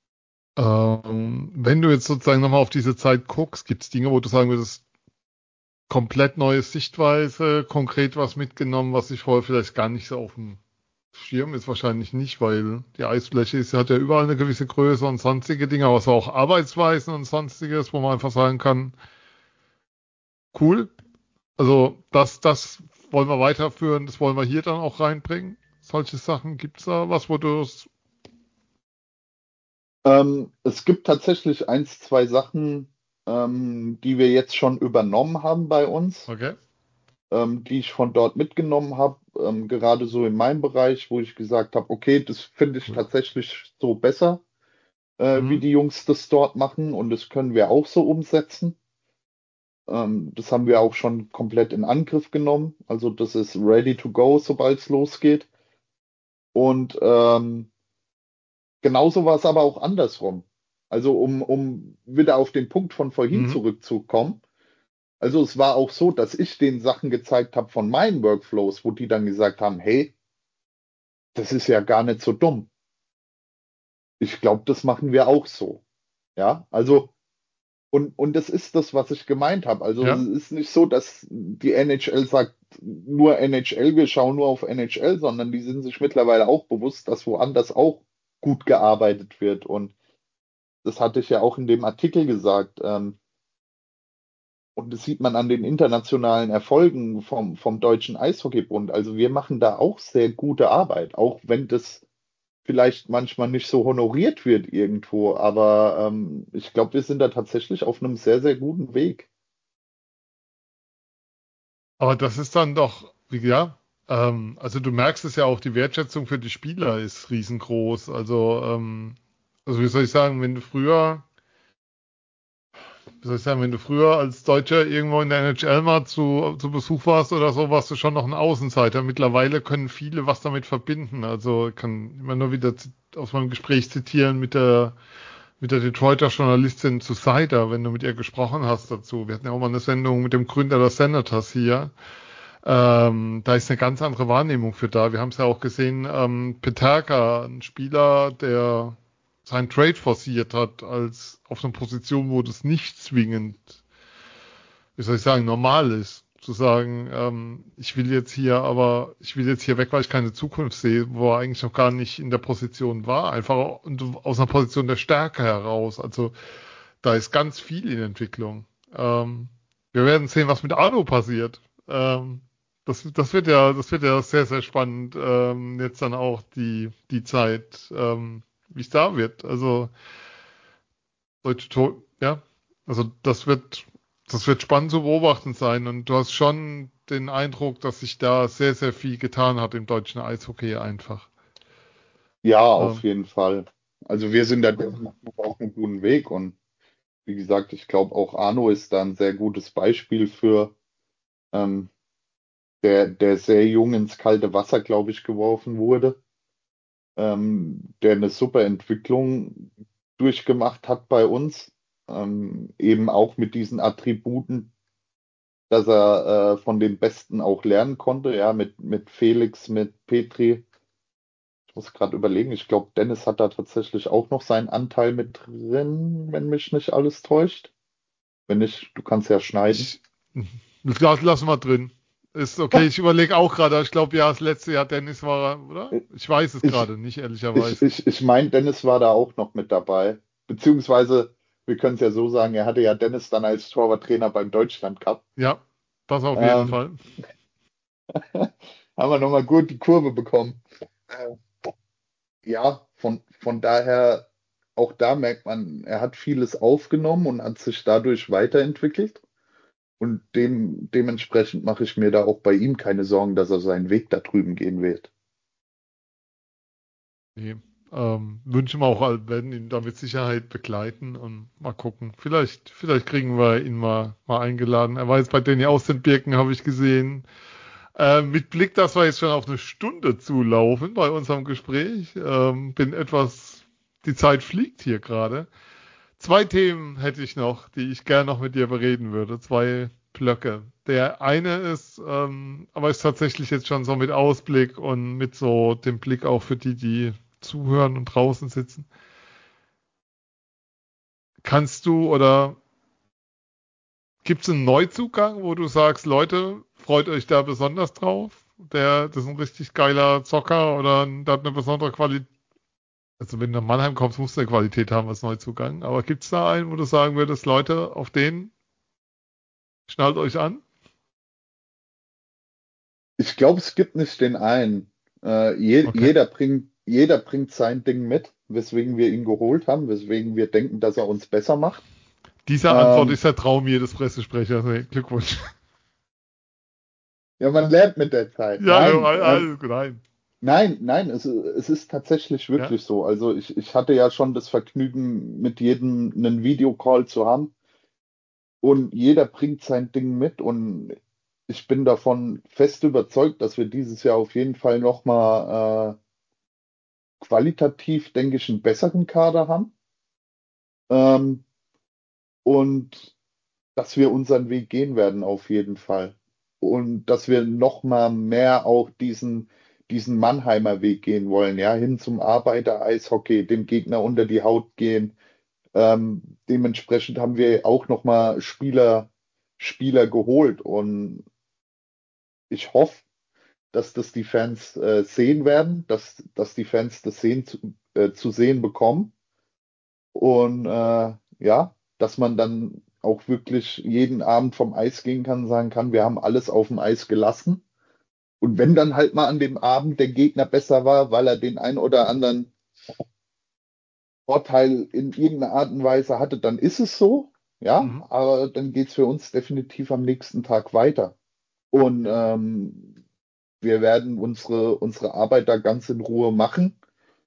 wenn du jetzt sozusagen nochmal auf diese Zeit guckst, gibt es Dinge, wo du sagen würdest, komplett neue Sichtweise, konkret was mitgenommen, was ich vorher vielleicht gar nicht so auf dem Schirm ist, wahrscheinlich nicht, weil die Eisfläche hat ja überall eine gewisse Größe und sonstige Dinge, aber so auch Arbeitsweisen und sonstiges, wo man einfach sagen kann, cool, also das wollen wir weiterführen, das wollen wir hier dann auch reinbringen. Solche Sachen, gibt es da was, wo du es Es gibt tatsächlich eins, zwei Sachen, die wir jetzt schon übernommen haben bei uns, Okay. die ich von dort mitgenommen habe, gerade so in meinem Bereich, wo ich gesagt habe, okay, das finde ich Cool. tatsächlich so besser, wie Mhm. die Jungs das dort machen und das können wir auch so umsetzen. Das haben wir auch schon komplett in Angriff genommen. Also das ist ready to go, sobald es losgeht. Und genauso war es aber auch andersrum. Also um wieder auf den Punkt von vorhin Mhm. zurückzukommen. Also es war auch so, dass ich den Sachen gezeigt habe von meinen Workflows, wo die dann gesagt haben, hey, das ist ja gar nicht so dumm. Ich glaube, das machen wir auch so. Ja, also und das ist das, was ich gemeint habe. Also Ja. es ist nicht so, dass die NHL sagt, nur NHL, wir schauen nur auf NHL, sondern die sind sich mittlerweile auch bewusst, dass woanders auch gut gearbeitet wird. Und das hatte ich ja auch in dem Artikel gesagt. Und das sieht man an den internationalen Erfolgen vom Deutschen Eishockeybund. Also wir machen da auch sehr gute Arbeit, auch wenn das vielleicht manchmal nicht so honoriert wird irgendwo. Aber ich glaube, wir sind da tatsächlich auf einem sehr, sehr guten Weg. Aber das ist dann doch, ja, also du merkst es ja auch, die Wertschätzung für die Spieler ist riesengroß. Also wie soll ich sagen, wenn du früher als Deutscher irgendwo in der NHL mal zu Besuch warst oder so, warst du schon noch ein Außenseiter. Mittlerweile können viele was damit verbinden. Also ich kann immer nur wieder aus meinem Gespräch zitieren mit der Detroiter Journalistin zu Seider, wenn du mit ihr gesprochen hast dazu. Wir hatten ja auch mal eine Sendung mit dem Gründer der Senators hier. Da ist eine ganz andere Wahrnehmung für da. Wir haben es ja auch gesehen, Peterka, ein Spieler, der sein Trade forciert hat, als auf einer Position, wo das nicht zwingend, wie soll ich sagen, normal ist. Zu sagen, ich will jetzt hier weg, weil ich keine Zukunft sehe, wo er eigentlich noch gar nicht in der Position war. Einfach aus einer Position der Stärke heraus. Also da ist ganz viel in Entwicklung. Wir werden sehen, was mit Arno passiert. Das wird ja sehr, sehr spannend. Jetzt dann auch die Zeit, wie es da wird. Also, ja, also das wird spannend zu beobachten sein. Und du hast schon den Eindruck, dass sich da sehr, sehr viel getan hat im deutschen Eishockey einfach. Ja, auf Ähm, jeden Fall. Also wir sind da definitiv auf einem guten Weg und wie gesagt, ich glaube auch Arno ist da ein sehr gutes Beispiel für, ähm, der sehr jung ins kalte Wasser, glaube ich, geworfen wurde, der eine super Entwicklung durchgemacht hat bei uns, eben auch mit diesen Attributen, dass er von den Besten auch lernen konnte, ja, mit Felix, mit Petri. Ich muss gerade überlegen, ich glaube, Dennis hat da tatsächlich auch noch seinen Anteil mit drin, wenn mich nicht alles täuscht. Wenn nicht, du kannst ja schneiden. ich, lassen wir drin. Ist okay, ich überlege auch gerade, ich glaube, ja, das letzte Jahr Dennis war, oder? Ich weiß es Ich, gerade nicht, ehrlicherweise. ich meine, Dennis war da auch noch mit dabei. Beziehungsweise, wir können es ja so sagen, er hatte ja Dennis dann als Torwarttrainer beim Deutschland Cup. Ja, das auf jeden Ähm, Fall. haben wir nochmal gut die Kurve bekommen. Äh, ja, von daher, auch da merkt man, er hat vieles aufgenommen und hat sich dadurch weiterentwickelt. Und dementsprechend mache ich mir da auch bei ihm keine Sorgen, dass er seinen Weg da drüben gehen wird. Nee, wünschen wir auch, werden ihn da mit Sicherheit begleiten und mal gucken. Vielleicht kriegen wir ihn mal eingeladen. Er war jetzt bei Danny aus den Birken, habe ich gesehen. Mit Blick, dass wir jetzt schon auf eine Stunde zulaufen bei unserem Gespräch, die Zeit fliegt hier gerade. Zwei Themen hätte ich noch, die ich gerne noch mit dir bereden würde. Zwei Blöcke. Der eine ist, aber ist tatsächlich jetzt schon so mit Ausblick und mit so dem Blick auch für die zuhören und draußen sitzen. Kannst du oder gibt es einen Neuzugang, wo du sagst, Leute, freut euch da besonders drauf? Das ist ein richtig geiler Zocker oder der hat eine besondere Qualität. Also wenn du nach Mannheim kommst, musst du eine Qualität haben als Neuzugang. Aber gibt es da einen, wo du sagen würdest, Leute, auf den schnallt euch an? Ich glaube, es gibt nicht den einen. Okay. Jeder bringt sein Ding mit. weswegen wir ihn geholt haben, weswegen wir denken, dass er uns besser macht. Diese Antwort ist der Traum jedes Pressesprechers. Hey, Glückwunsch. Ja, man lernt mit der Zeit. Ja, alles gut, nein. Nein, es ist tatsächlich Ja, wirklich so. Also ich hatte ja schon das Vergnügen, mit jedem einen Videocall zu haben und jeder bringt sein Ding mit und ich bin davon fest überzeugt, dass wir dieses Jahr auf jeden Fall nochmal qualitativ, denke ich, einen besseren Kader haben ähm, und dass wir unseren Weg gehen werden auf jeden Fall und dass wir nochmal mehr auch diesen Mannheimer Weg gehen wollen, ja, hin zum Arbeiter-Eishockey, dem Gegner unter die Haut gehen. Dementsprechend haben wir auch nochmal Spieler geholt und ich hoffe, dass das die Fans sehen werden, dass die Fans das zu sehen bekommen und ja, dass man dann auch wirklich jeden Abend vom Eis gehen kann und sagen kann, wir haben alles auf dem Eis gelassen. Und wenn dann halt mal an dem Abend der Gegner besser war, weil er den ein oder anderen Vorteil in irgendeiner Art und Weise hatte, dann ist es so. Ja, mhm. aber dann geht's für uns definitiv am nächsten Tag weiter. Und Ja. wir werden unsere Arbeit da ganz in Ruhe machen.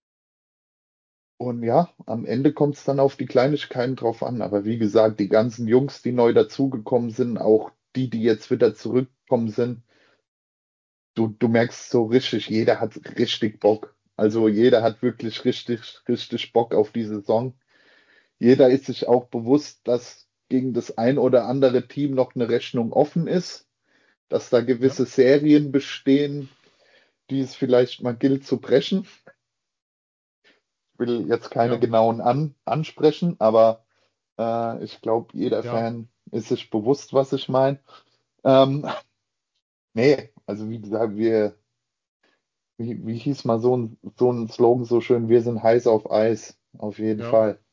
Und ja, am Ende kommt es dann auf die Kleinigkeiten drauf an. Aber wie gesagt, die ganzen Jungs, die neu dazugekommen sind, auch die jetzt wieder zurückgekommen sind, du merkst so richtig, jeder hat richtig Bock. Also jeder hat wirklich richtig Bock auf die Saison. Jeder ist sich auch bewusst, dass gegen das ein oder andere Team noch eine Rechnung offen ist, dass da Ja. gewisse Serien bestehen, die es vielleicht mal gilt zu brechen. Ich will jetzt keine Ja. genauen ansprechen, aber ich glaube, jeder Ja. Fan ist sich bewusst, was ich meine. Ähm, nee, also wie gesagt, wie hieß mal so ein Slogan so schön, wir sind heiß auf Eis, auf jeden Ja. Fall.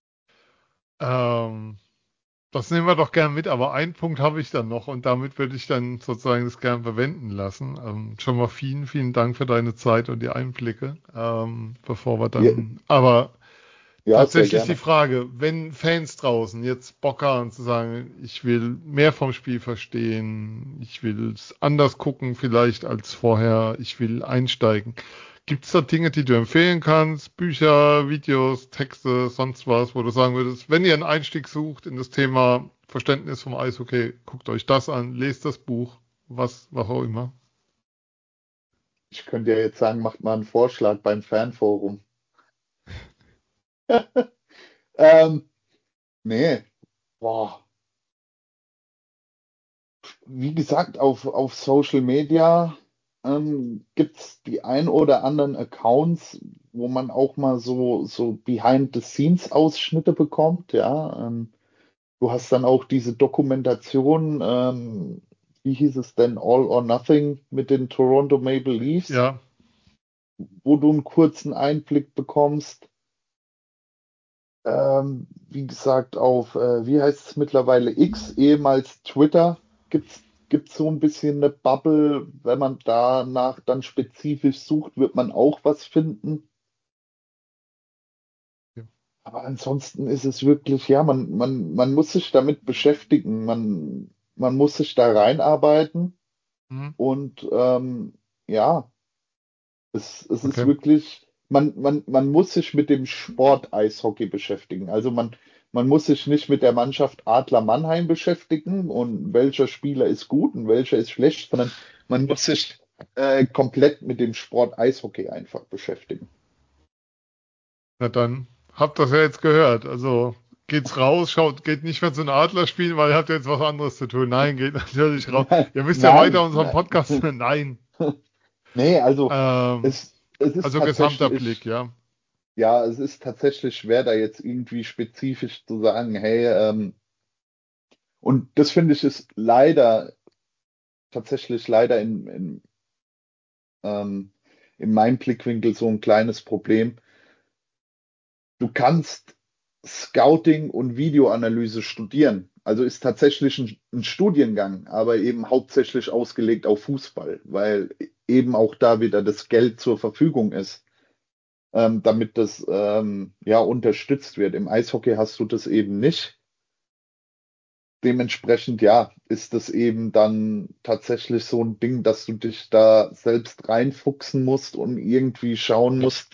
Ähm, Das nehmen wir doch gern mit, aber einen Punkt habe ich dann noch und damit würde ich dann sozusagen das gern verwenden lassen. Schon mal vielen Dank für deine Zeit und die Einblicke. Bevor wir Ja, dann, aber ja, sehr tatsächlich die gerne. Frage, wenn Fans draußen jetzt Bock haben zu sagen, ich will mehr vom Spiel verstehen, ich will es anders gucken vielleicht als vorher, ich will einsteigen. Gibt es da Dinge, die du empfehlen kannst? Bücher, Videos, Texte, sonst was, wo du sagen würdest, wenn ihr einen Einstieg sucht in das Thema Verständnis vom Eishockey, guckt euch das an, lest das Buch, was auch immer. Ich könnte ja jetzt sagen, macht mal einen Vorschlag beim Fanforum. Ähm, nee, boah. Wie gesagt, auf Social Media gibt es die ein oder anderen Accounts, wo man auch mal so Behind-the-Scenes-Ausschnitte bekommt. Ja, du hast dann auch diese Dokumentation, wie hieß es denn, All or Nothing mit den Toronto Maple Leafs, Ja, wo du einen kurzen Einblick bekommst. Wie gesagt, auf, wie heißt es mittlerweile, X, ehemals Twitter, gibt's so ein bisschen eine Bubble. Wenn man danach dann spezifisch sucht, wird man auch was finden. ja. Aber ansonsten ist es wirklich, ja, man muss sich damit beschäftigen. Man muss sich da reinarbeiten Mhm. und ja. Es ist Okay. wirklich, man muss sich mit dem Sport Eishockey beschäftigen. Also man muss sich nicht mit der Mannschaft Adler Mannheim beschäftigen und welcher Spieler ist gut und welcher ist schlecht, sondern man muss sich komplett mit dem Sport Eishockey einfach beschäftigen. Na dann, habt das ja jetzt gehört. Also geht's raus, schaut, geht nicht mehr zu den Adlerspielen, weil ihr habt jetzt was anderes zu tun. Nein, geht natürlich raus. Nein, Ihr müsst ja weiter nein, unseren nein. Podcast hören. Nein. Nee, also Ähm, es ist also gesamter Blick, tatsächlich, ja. ja, es ist tatsächlich schwer, da jetzt irgendwie spezifisch zu sagen, hey, und das finde ich ist tatsächlich leider ähm, in meinem Blickwinkel so ein kleines Problem. Du kannst Scouting und Videoanalyse studieren. Also ist tatsächlich ein Studiengang, aber eben hauptsächlich ausgelegt auf Fußball, weil eben auch da wieder das Geld zur Verfügung ist. damit das ja unterstützt wird. Im Eishockey hast du das eben nicht. Dementsprechend, ja, ist das eben dann tatsächlich so ein Ding, dass du dich da selbst reinfuchsen musst und irgendwie schauen musst,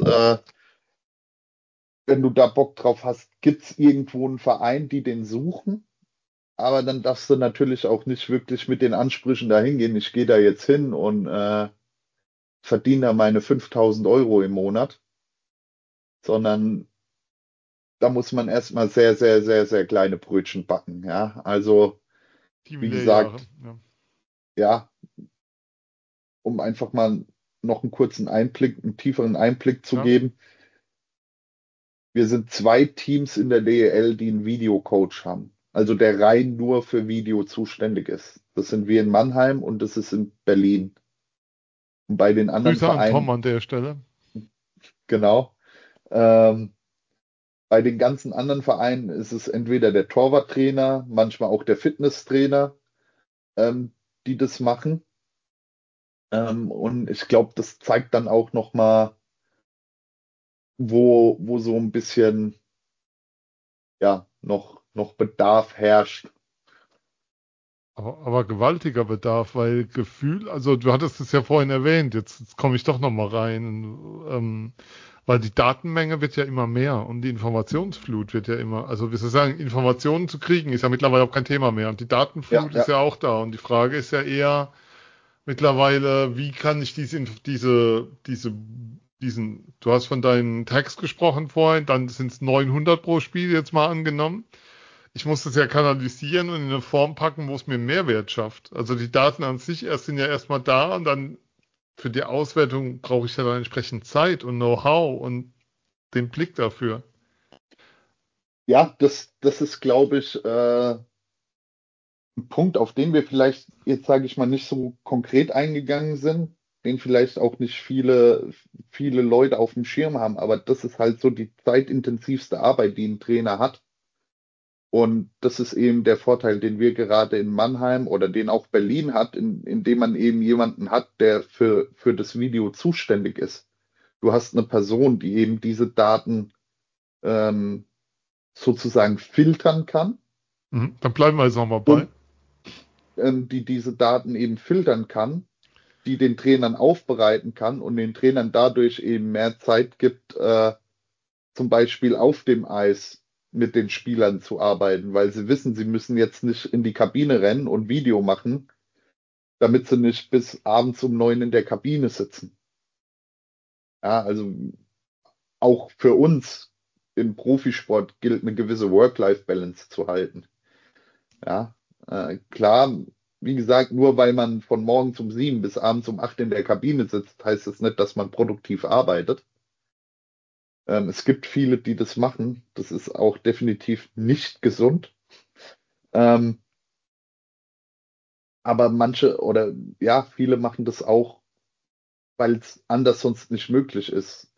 wenn du da Bock drauf hast, gibt's irgendwo einen Verein, die den suchen? Aber dann darfst du natürlich auch nicht wirklich mit den Ansprüchen dahin gehen. Ich gehe da jetzt hin und verdiene da meine 5.000 € im Monat, sondern da muss man erstmal sehr, sehr, sehr, sehr kleine Brötchen backen. Ja, also wie Teamlehrjahre. gesagt, Ja. ja, um einfach mal noch einen kurzen Einblick, einen tieferen Einblick zu Ja. geben. Wir sind 2 Teams in der DEL, die einen Videocoach haben. Also der rein nur für Video zuständig ist. Das sind wir in Mannheim und das ist in Berlin. Und bei den anderen Grüße an Tom Vereinen, an der Stelle. genau, ähm, bei den ganzen anderen Vereinen ist es entweder der Torwarttrainer, manchmal auch der Fitnesstrainer, ähm, die das machen. Und ich glaube, das zeigt dann auch nochmal, wo so ein bisschen, ja, noch Bedarf herrscht. Aber gewaltiger Bedarf, weil Gefühl, also du hattest es ja vorhin erwähnt, jetzt komme ich doch nochmal rein, weil die Datenmenge wird ja immer mehr und die Informationsflut wird ja immer, also wie soll ich sagen, Informationen zu kriegen ist ja mittlerweile auch kein Thema mehr und die Ja, Datenflut ist ja, ja auch da und die Frage ist ja eher mittlerweile, wie kann ich du hast von deinen Tags gesprochen vorhin, dann sind es 900 pro Spiel jetzt mal angenommen. Ich muss das ja kanalisieren und in eine Form packen, wo es mir Mehrwert schafft. Also die Daten an sich sind ja erstmal da und dann für die Auswertung brauche ich ja dann entsprechend Zeit und Know-how und den Blick dafür. ja, das ist, glaube ich, ein Punkt, auf den wir vielleicht jetzt, sage ich mal, nicht so konkret eingegangen sind, den vielleicht auch nicht viele Leute auf dem Schirm haben, aber das ist halt so die zeitintensivste Arbeit, die ein Trainer hat. Und das ist eben der Vorteil, den wir gerade in Mannheim oder den auch Berlin hat, indem man eben jemanden hat, der für das Video zuständig ist. Du hast eine Person, die eben diese Daten ähm, sozusagen filtern kann Mhm. Dann bleiben wir jetzt nochmal bei. und die diese Daten eben filtern kann, die den Trainern aufbereiten kann und den Trainern dadurch eben mehr Zeit gibt, zum Beispiel auf dem Eis mit den Spielern zu arbeiten, weil sie wissen, sie müssen jetzt nicht in die Kabine rennen und Video machen, damit sie nicht bis abends um 9 in der Kabine sitzen. Ja, also auch für uns im Profisport gilt eine gewisse Work-Life-Balance zu halten. Ja, klar, wie gesagt, nur weil man von morgens um 7 bis abends um 8 in der Kabine sitzt, heißt das nicht, dass man produktiv arbeitet. Es gibt viele, die das machen. Das ist auch definitiv nicht gesund. Ähm, aber manche oder ja, viele machen das auch, weil es anders sonst nicht möglich ist,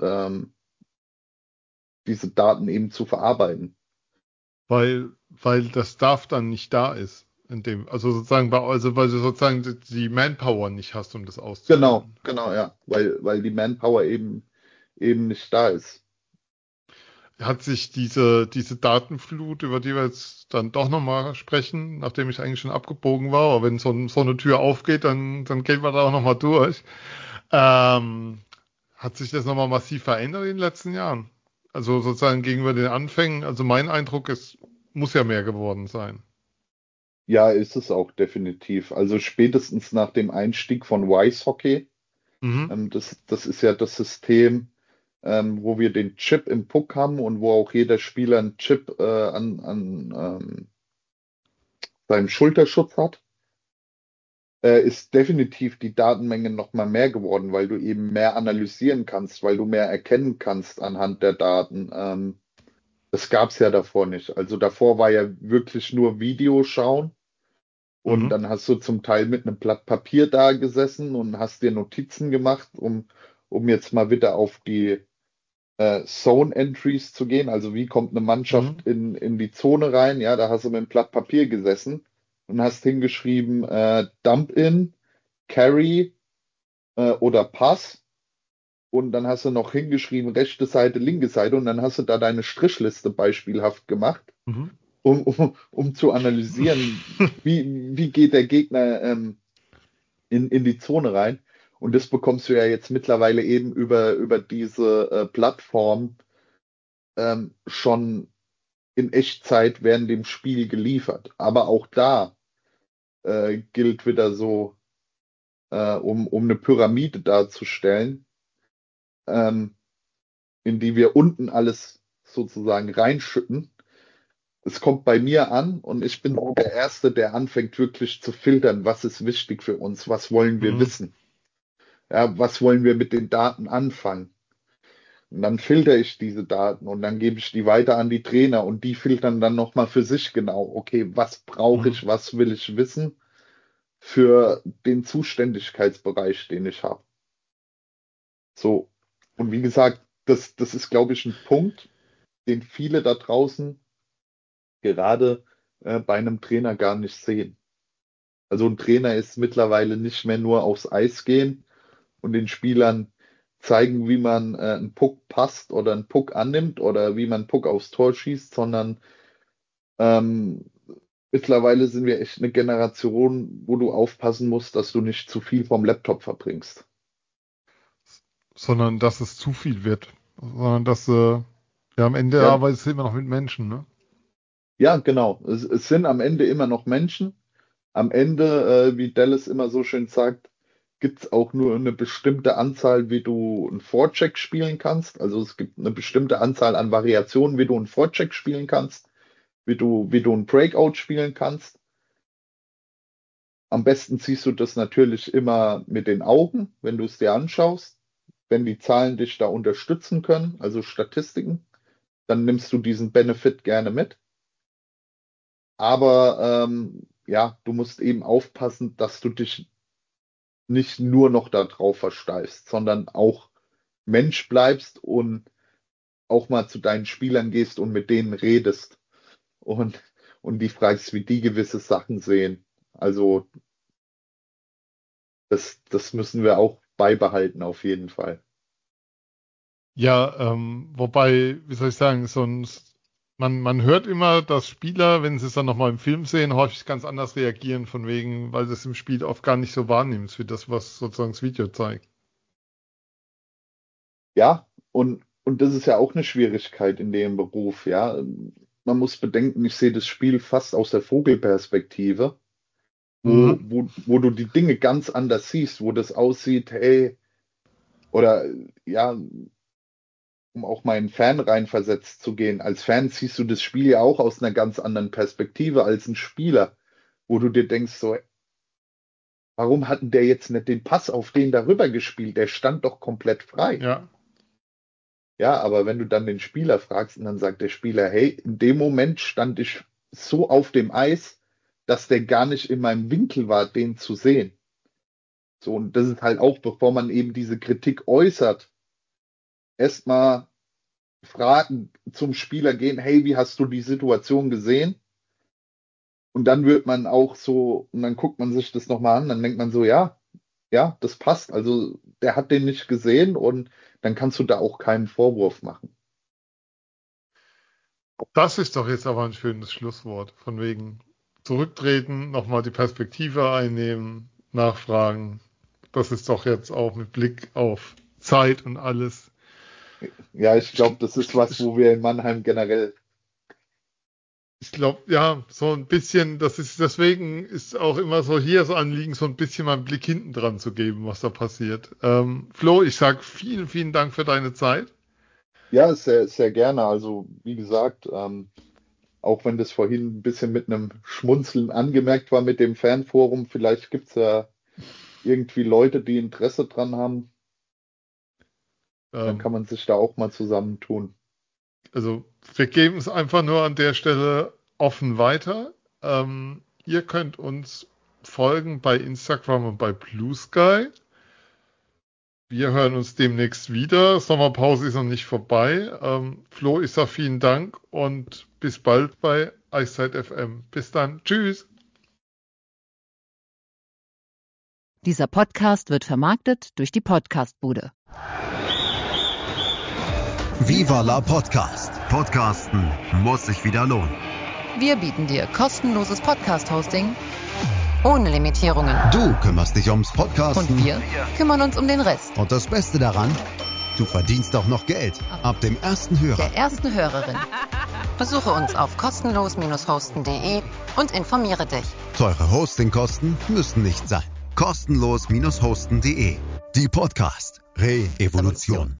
diese Daten eben zu verarbeiten. Weil das Staff dann nicht da ist. Also sozusagen, also weil du sozusagen die Manpower nicht hast, um das Genau, auszuführen. genau, ja, weil die Manpower eben nicht da ist. Hat sich diese Datenflut, über die wir jetzt dann doch nochmal sprechen, nachdem ich eigentlich schon abgebogen war, aber wenn so eine Tür aufgeht, dann gehen wir da auch nochmal durch. Ähm, Hat sich das nochmal massiv verändert in den letzten Jahren? Also sozusagen gegenüber den Anfängen, also mein Eindruck ist, muss ja mehr geworden sein. Ja, ist es auch definitiv. Also spätestens nach dem Einstieg von Wise Hockey, Mhm. das ist ja das System, wo wir den Chip im Puck haben und wo auch jeder Spieler einen Chip an seinem Schulterschutz hat, ist definitiv die Datenmenge noch mal mehr geworden, weil du eben mehr analysieren kannst, weil du mehr erkennen kannst anhand der Daten. Das gab es ja davor nicht. Also davor war ja wirklich nur Video schauen. Und Mhm. dann hast du zum Teil mit einem Blatt Papier da gesessen und hast dir Notizen gemacht, um jetzt mal wieder auf die Zone Entries zu gehen. Also wie kommt eine Mannschaft Mhm. in die Zone rein? Ja, da hast du mit einem Blatt Papier gesessen und hast hingeschrieben, Dump in, Carry oder Pass. und dann hast du noch hingeschrieben, rechte Seite, linke Seite und dann hast du da deine Strichliste beispielhaft gemacht, Mhm. um zu analysieren, wie geht der Gegner in die Zone rein. Und das bekommst du ja jetzt mittlerweile eben über diese Plattform schon in Echtzeit während dem Spiel geliefert. Aber auch da gilt wieder so, um eine Pyramide darzustellen, ähm, in die wir unten alles sozusagen reinschütten. Es kommt bei mir an und ich bin so der Erste, der anfängt wirklich zu filtern, was ist wichtig für uns, was wollen wir Mhm. wissen, ja, was wollen wir mit den Daten anfangen. Und dann filter ich diese Daten und dann gebe ich die weiter an die Trainer und die filtern dann nochmal für sich genau, okay, was brauche Mhm. ich, was will ich wissen für den Zuständigkeitsbereich, den ich habe. So, und wie gesagt, das ist, glaube ich, ein Punkt, den viele da draußen gerade bei einem Trainer gar nicht sehen. Also ein Trainer ist mittlerweile nicht mehr nur aufs Eis gehen und den Spielern zeigen, wie man einen Puck passt oder einen Puck annimmt oder wie man einen Puck aufs Tor schießt, sondern ähm, mittlerweile sind wir echt eine Generation, wo du aufpassen musst, dass du nicht zu viel vom Laptop verbringst. Sondern dass es zu viel wird. Sondern dass ja, am Ende Ja, arbeitest du immer noch mit Menschen, ne? ja, genau. Es sind am Ende immer noch Menschen. Am Ende, wie Dallas immer so schön sagt, gibt es auch nur eine bestimmte Anzahl, wie du einen Forecheck spielen kannst. Also es gibt eine bestimmte Anzahl an Variationen, wie du einen Forecheck spielen kannst, wie du einen Breakout spielen kannst. Am besten ziehst du das natürlich immer mit den Augen, wenn du es dir anschaust. Wenn die Zahlen dich da unterstützen können, also Statistiken, dann nimmst du diesen Benefit gerne mit. Aber ja, du musst eben aufpassen, dass du dich nicht nur noch darauf versteifst, sondern auch Mensch bleibst und auch mal zu deinen Spielern gehst und mit denen redest und, und die fragst, wie die gewisse Sachen sehen. Also das müssen wir auch beibehalten auf jeden Fall. Ja, wobei, wie soll ich sagen, sonst, man hört immer, dass Spieler, wenn sie es dann nochmal im Film sehen, häufig ganz anders reagieren, von wegen, weil sie es im Spiel oft gar nicht so wahrnimmst, wie das, was sozusagen das Video zeigt. Ja, und das ist ja auch eine Schwierigkeit in dem Beruf, ja. Man muss bedenken, ich sehe das Spiel fast aus der Vogelperspektive, wo, Mhm. wo du die Dinge ganz anders siehst, wo das aussieht, hey, oder ja, um auch mal in Fan reinversetzt zu gehen. Als Fan siehst du das Spiel ja auch aus einer ganz anderen Perspektive als ein Spieler, wo du dir denkst, so, warum hat denn der jetzt nicht den Pass auf den darüber gespielt? Der stand doch komplett frei. Ja, Ja, aber wenn du dann den Spieler fragst und dann sagt der Spieler, hey, in dem Moment stand ich so auf dem Eis, dass der gar nicht in meinem Winkel war, den zu sehen. So, und das ist halt auch, bevor man eben diese Kritik äußert, erstmal Fragen zum Spieler gehen, hey, wie hast du die Situation gesehen? Und dann wird man auch so, und dann guckt man sich das nochmal an, dann denkt man so, ja, ja, das passt. Also der hat den nicht gesehen und dann kannst du da auch keinen Vorwurf machen. das ist doch jetzt aber ein schönes Schlusswort, von wegen zurücktreten, nochmal die Perspektive einnehmen, nachfragen. Das ist doch jetzt auch mit Blick auf Zeit und alles. Ja, ich Ich, glaube, das ist ich, was, ich wo wir in Mannheim generell. Ich glaube, ja, so ein bisschen, deswegen ist auch immer so hier so Anliegen, so ein bisschen mal einen Blick hinten dran zu geben, was da passiert. Flo, ich sag vielen, vielen Dank für deine Zeit. Ja, sehr, sehr gerne. Also, wie gesagt, auch wenn das vorhin ein bisschen mit einem Schmunzeln angemerkt war mit dem Fanforum, vielleicht gibt es ja irgendwie Leute, die Interesse dran haben, dann Ähm, kann man sich da auch mal zusammentun. also wir geben es einfach nur an der Stelle offen weiter. Ihr könnt uns folgen bei Instagram und bei Blue Sky. Wir hören uns demnächst wieder. Sommerpause ist noch nicht vorbei. Flo, ich sage vielen Dank und bis bald bei Eiszeit FM. Bis dann. Tschüss. Dieser Podcast wird vermarktet durch die Podcastbude. Viva la Podcast. Podcasten muss sich wieder lohnen. Wir bieten dir kostenloses Podcast-Hosting ohne Limitierungen. Du kümmerst dich ums Podcasten. Und wir kümmern uns um den Rest. Und das Beste daran, du verdienst auch noch Geld. Ab dem ersten Hörer. Der ersten Hörerin. Besuche uns auf kostenlos-hosten.de und informiere dich. Teure Hostingkosten müssen nicht sein. Kostenlos-hosten.de. Die Podcast Re-Evolution.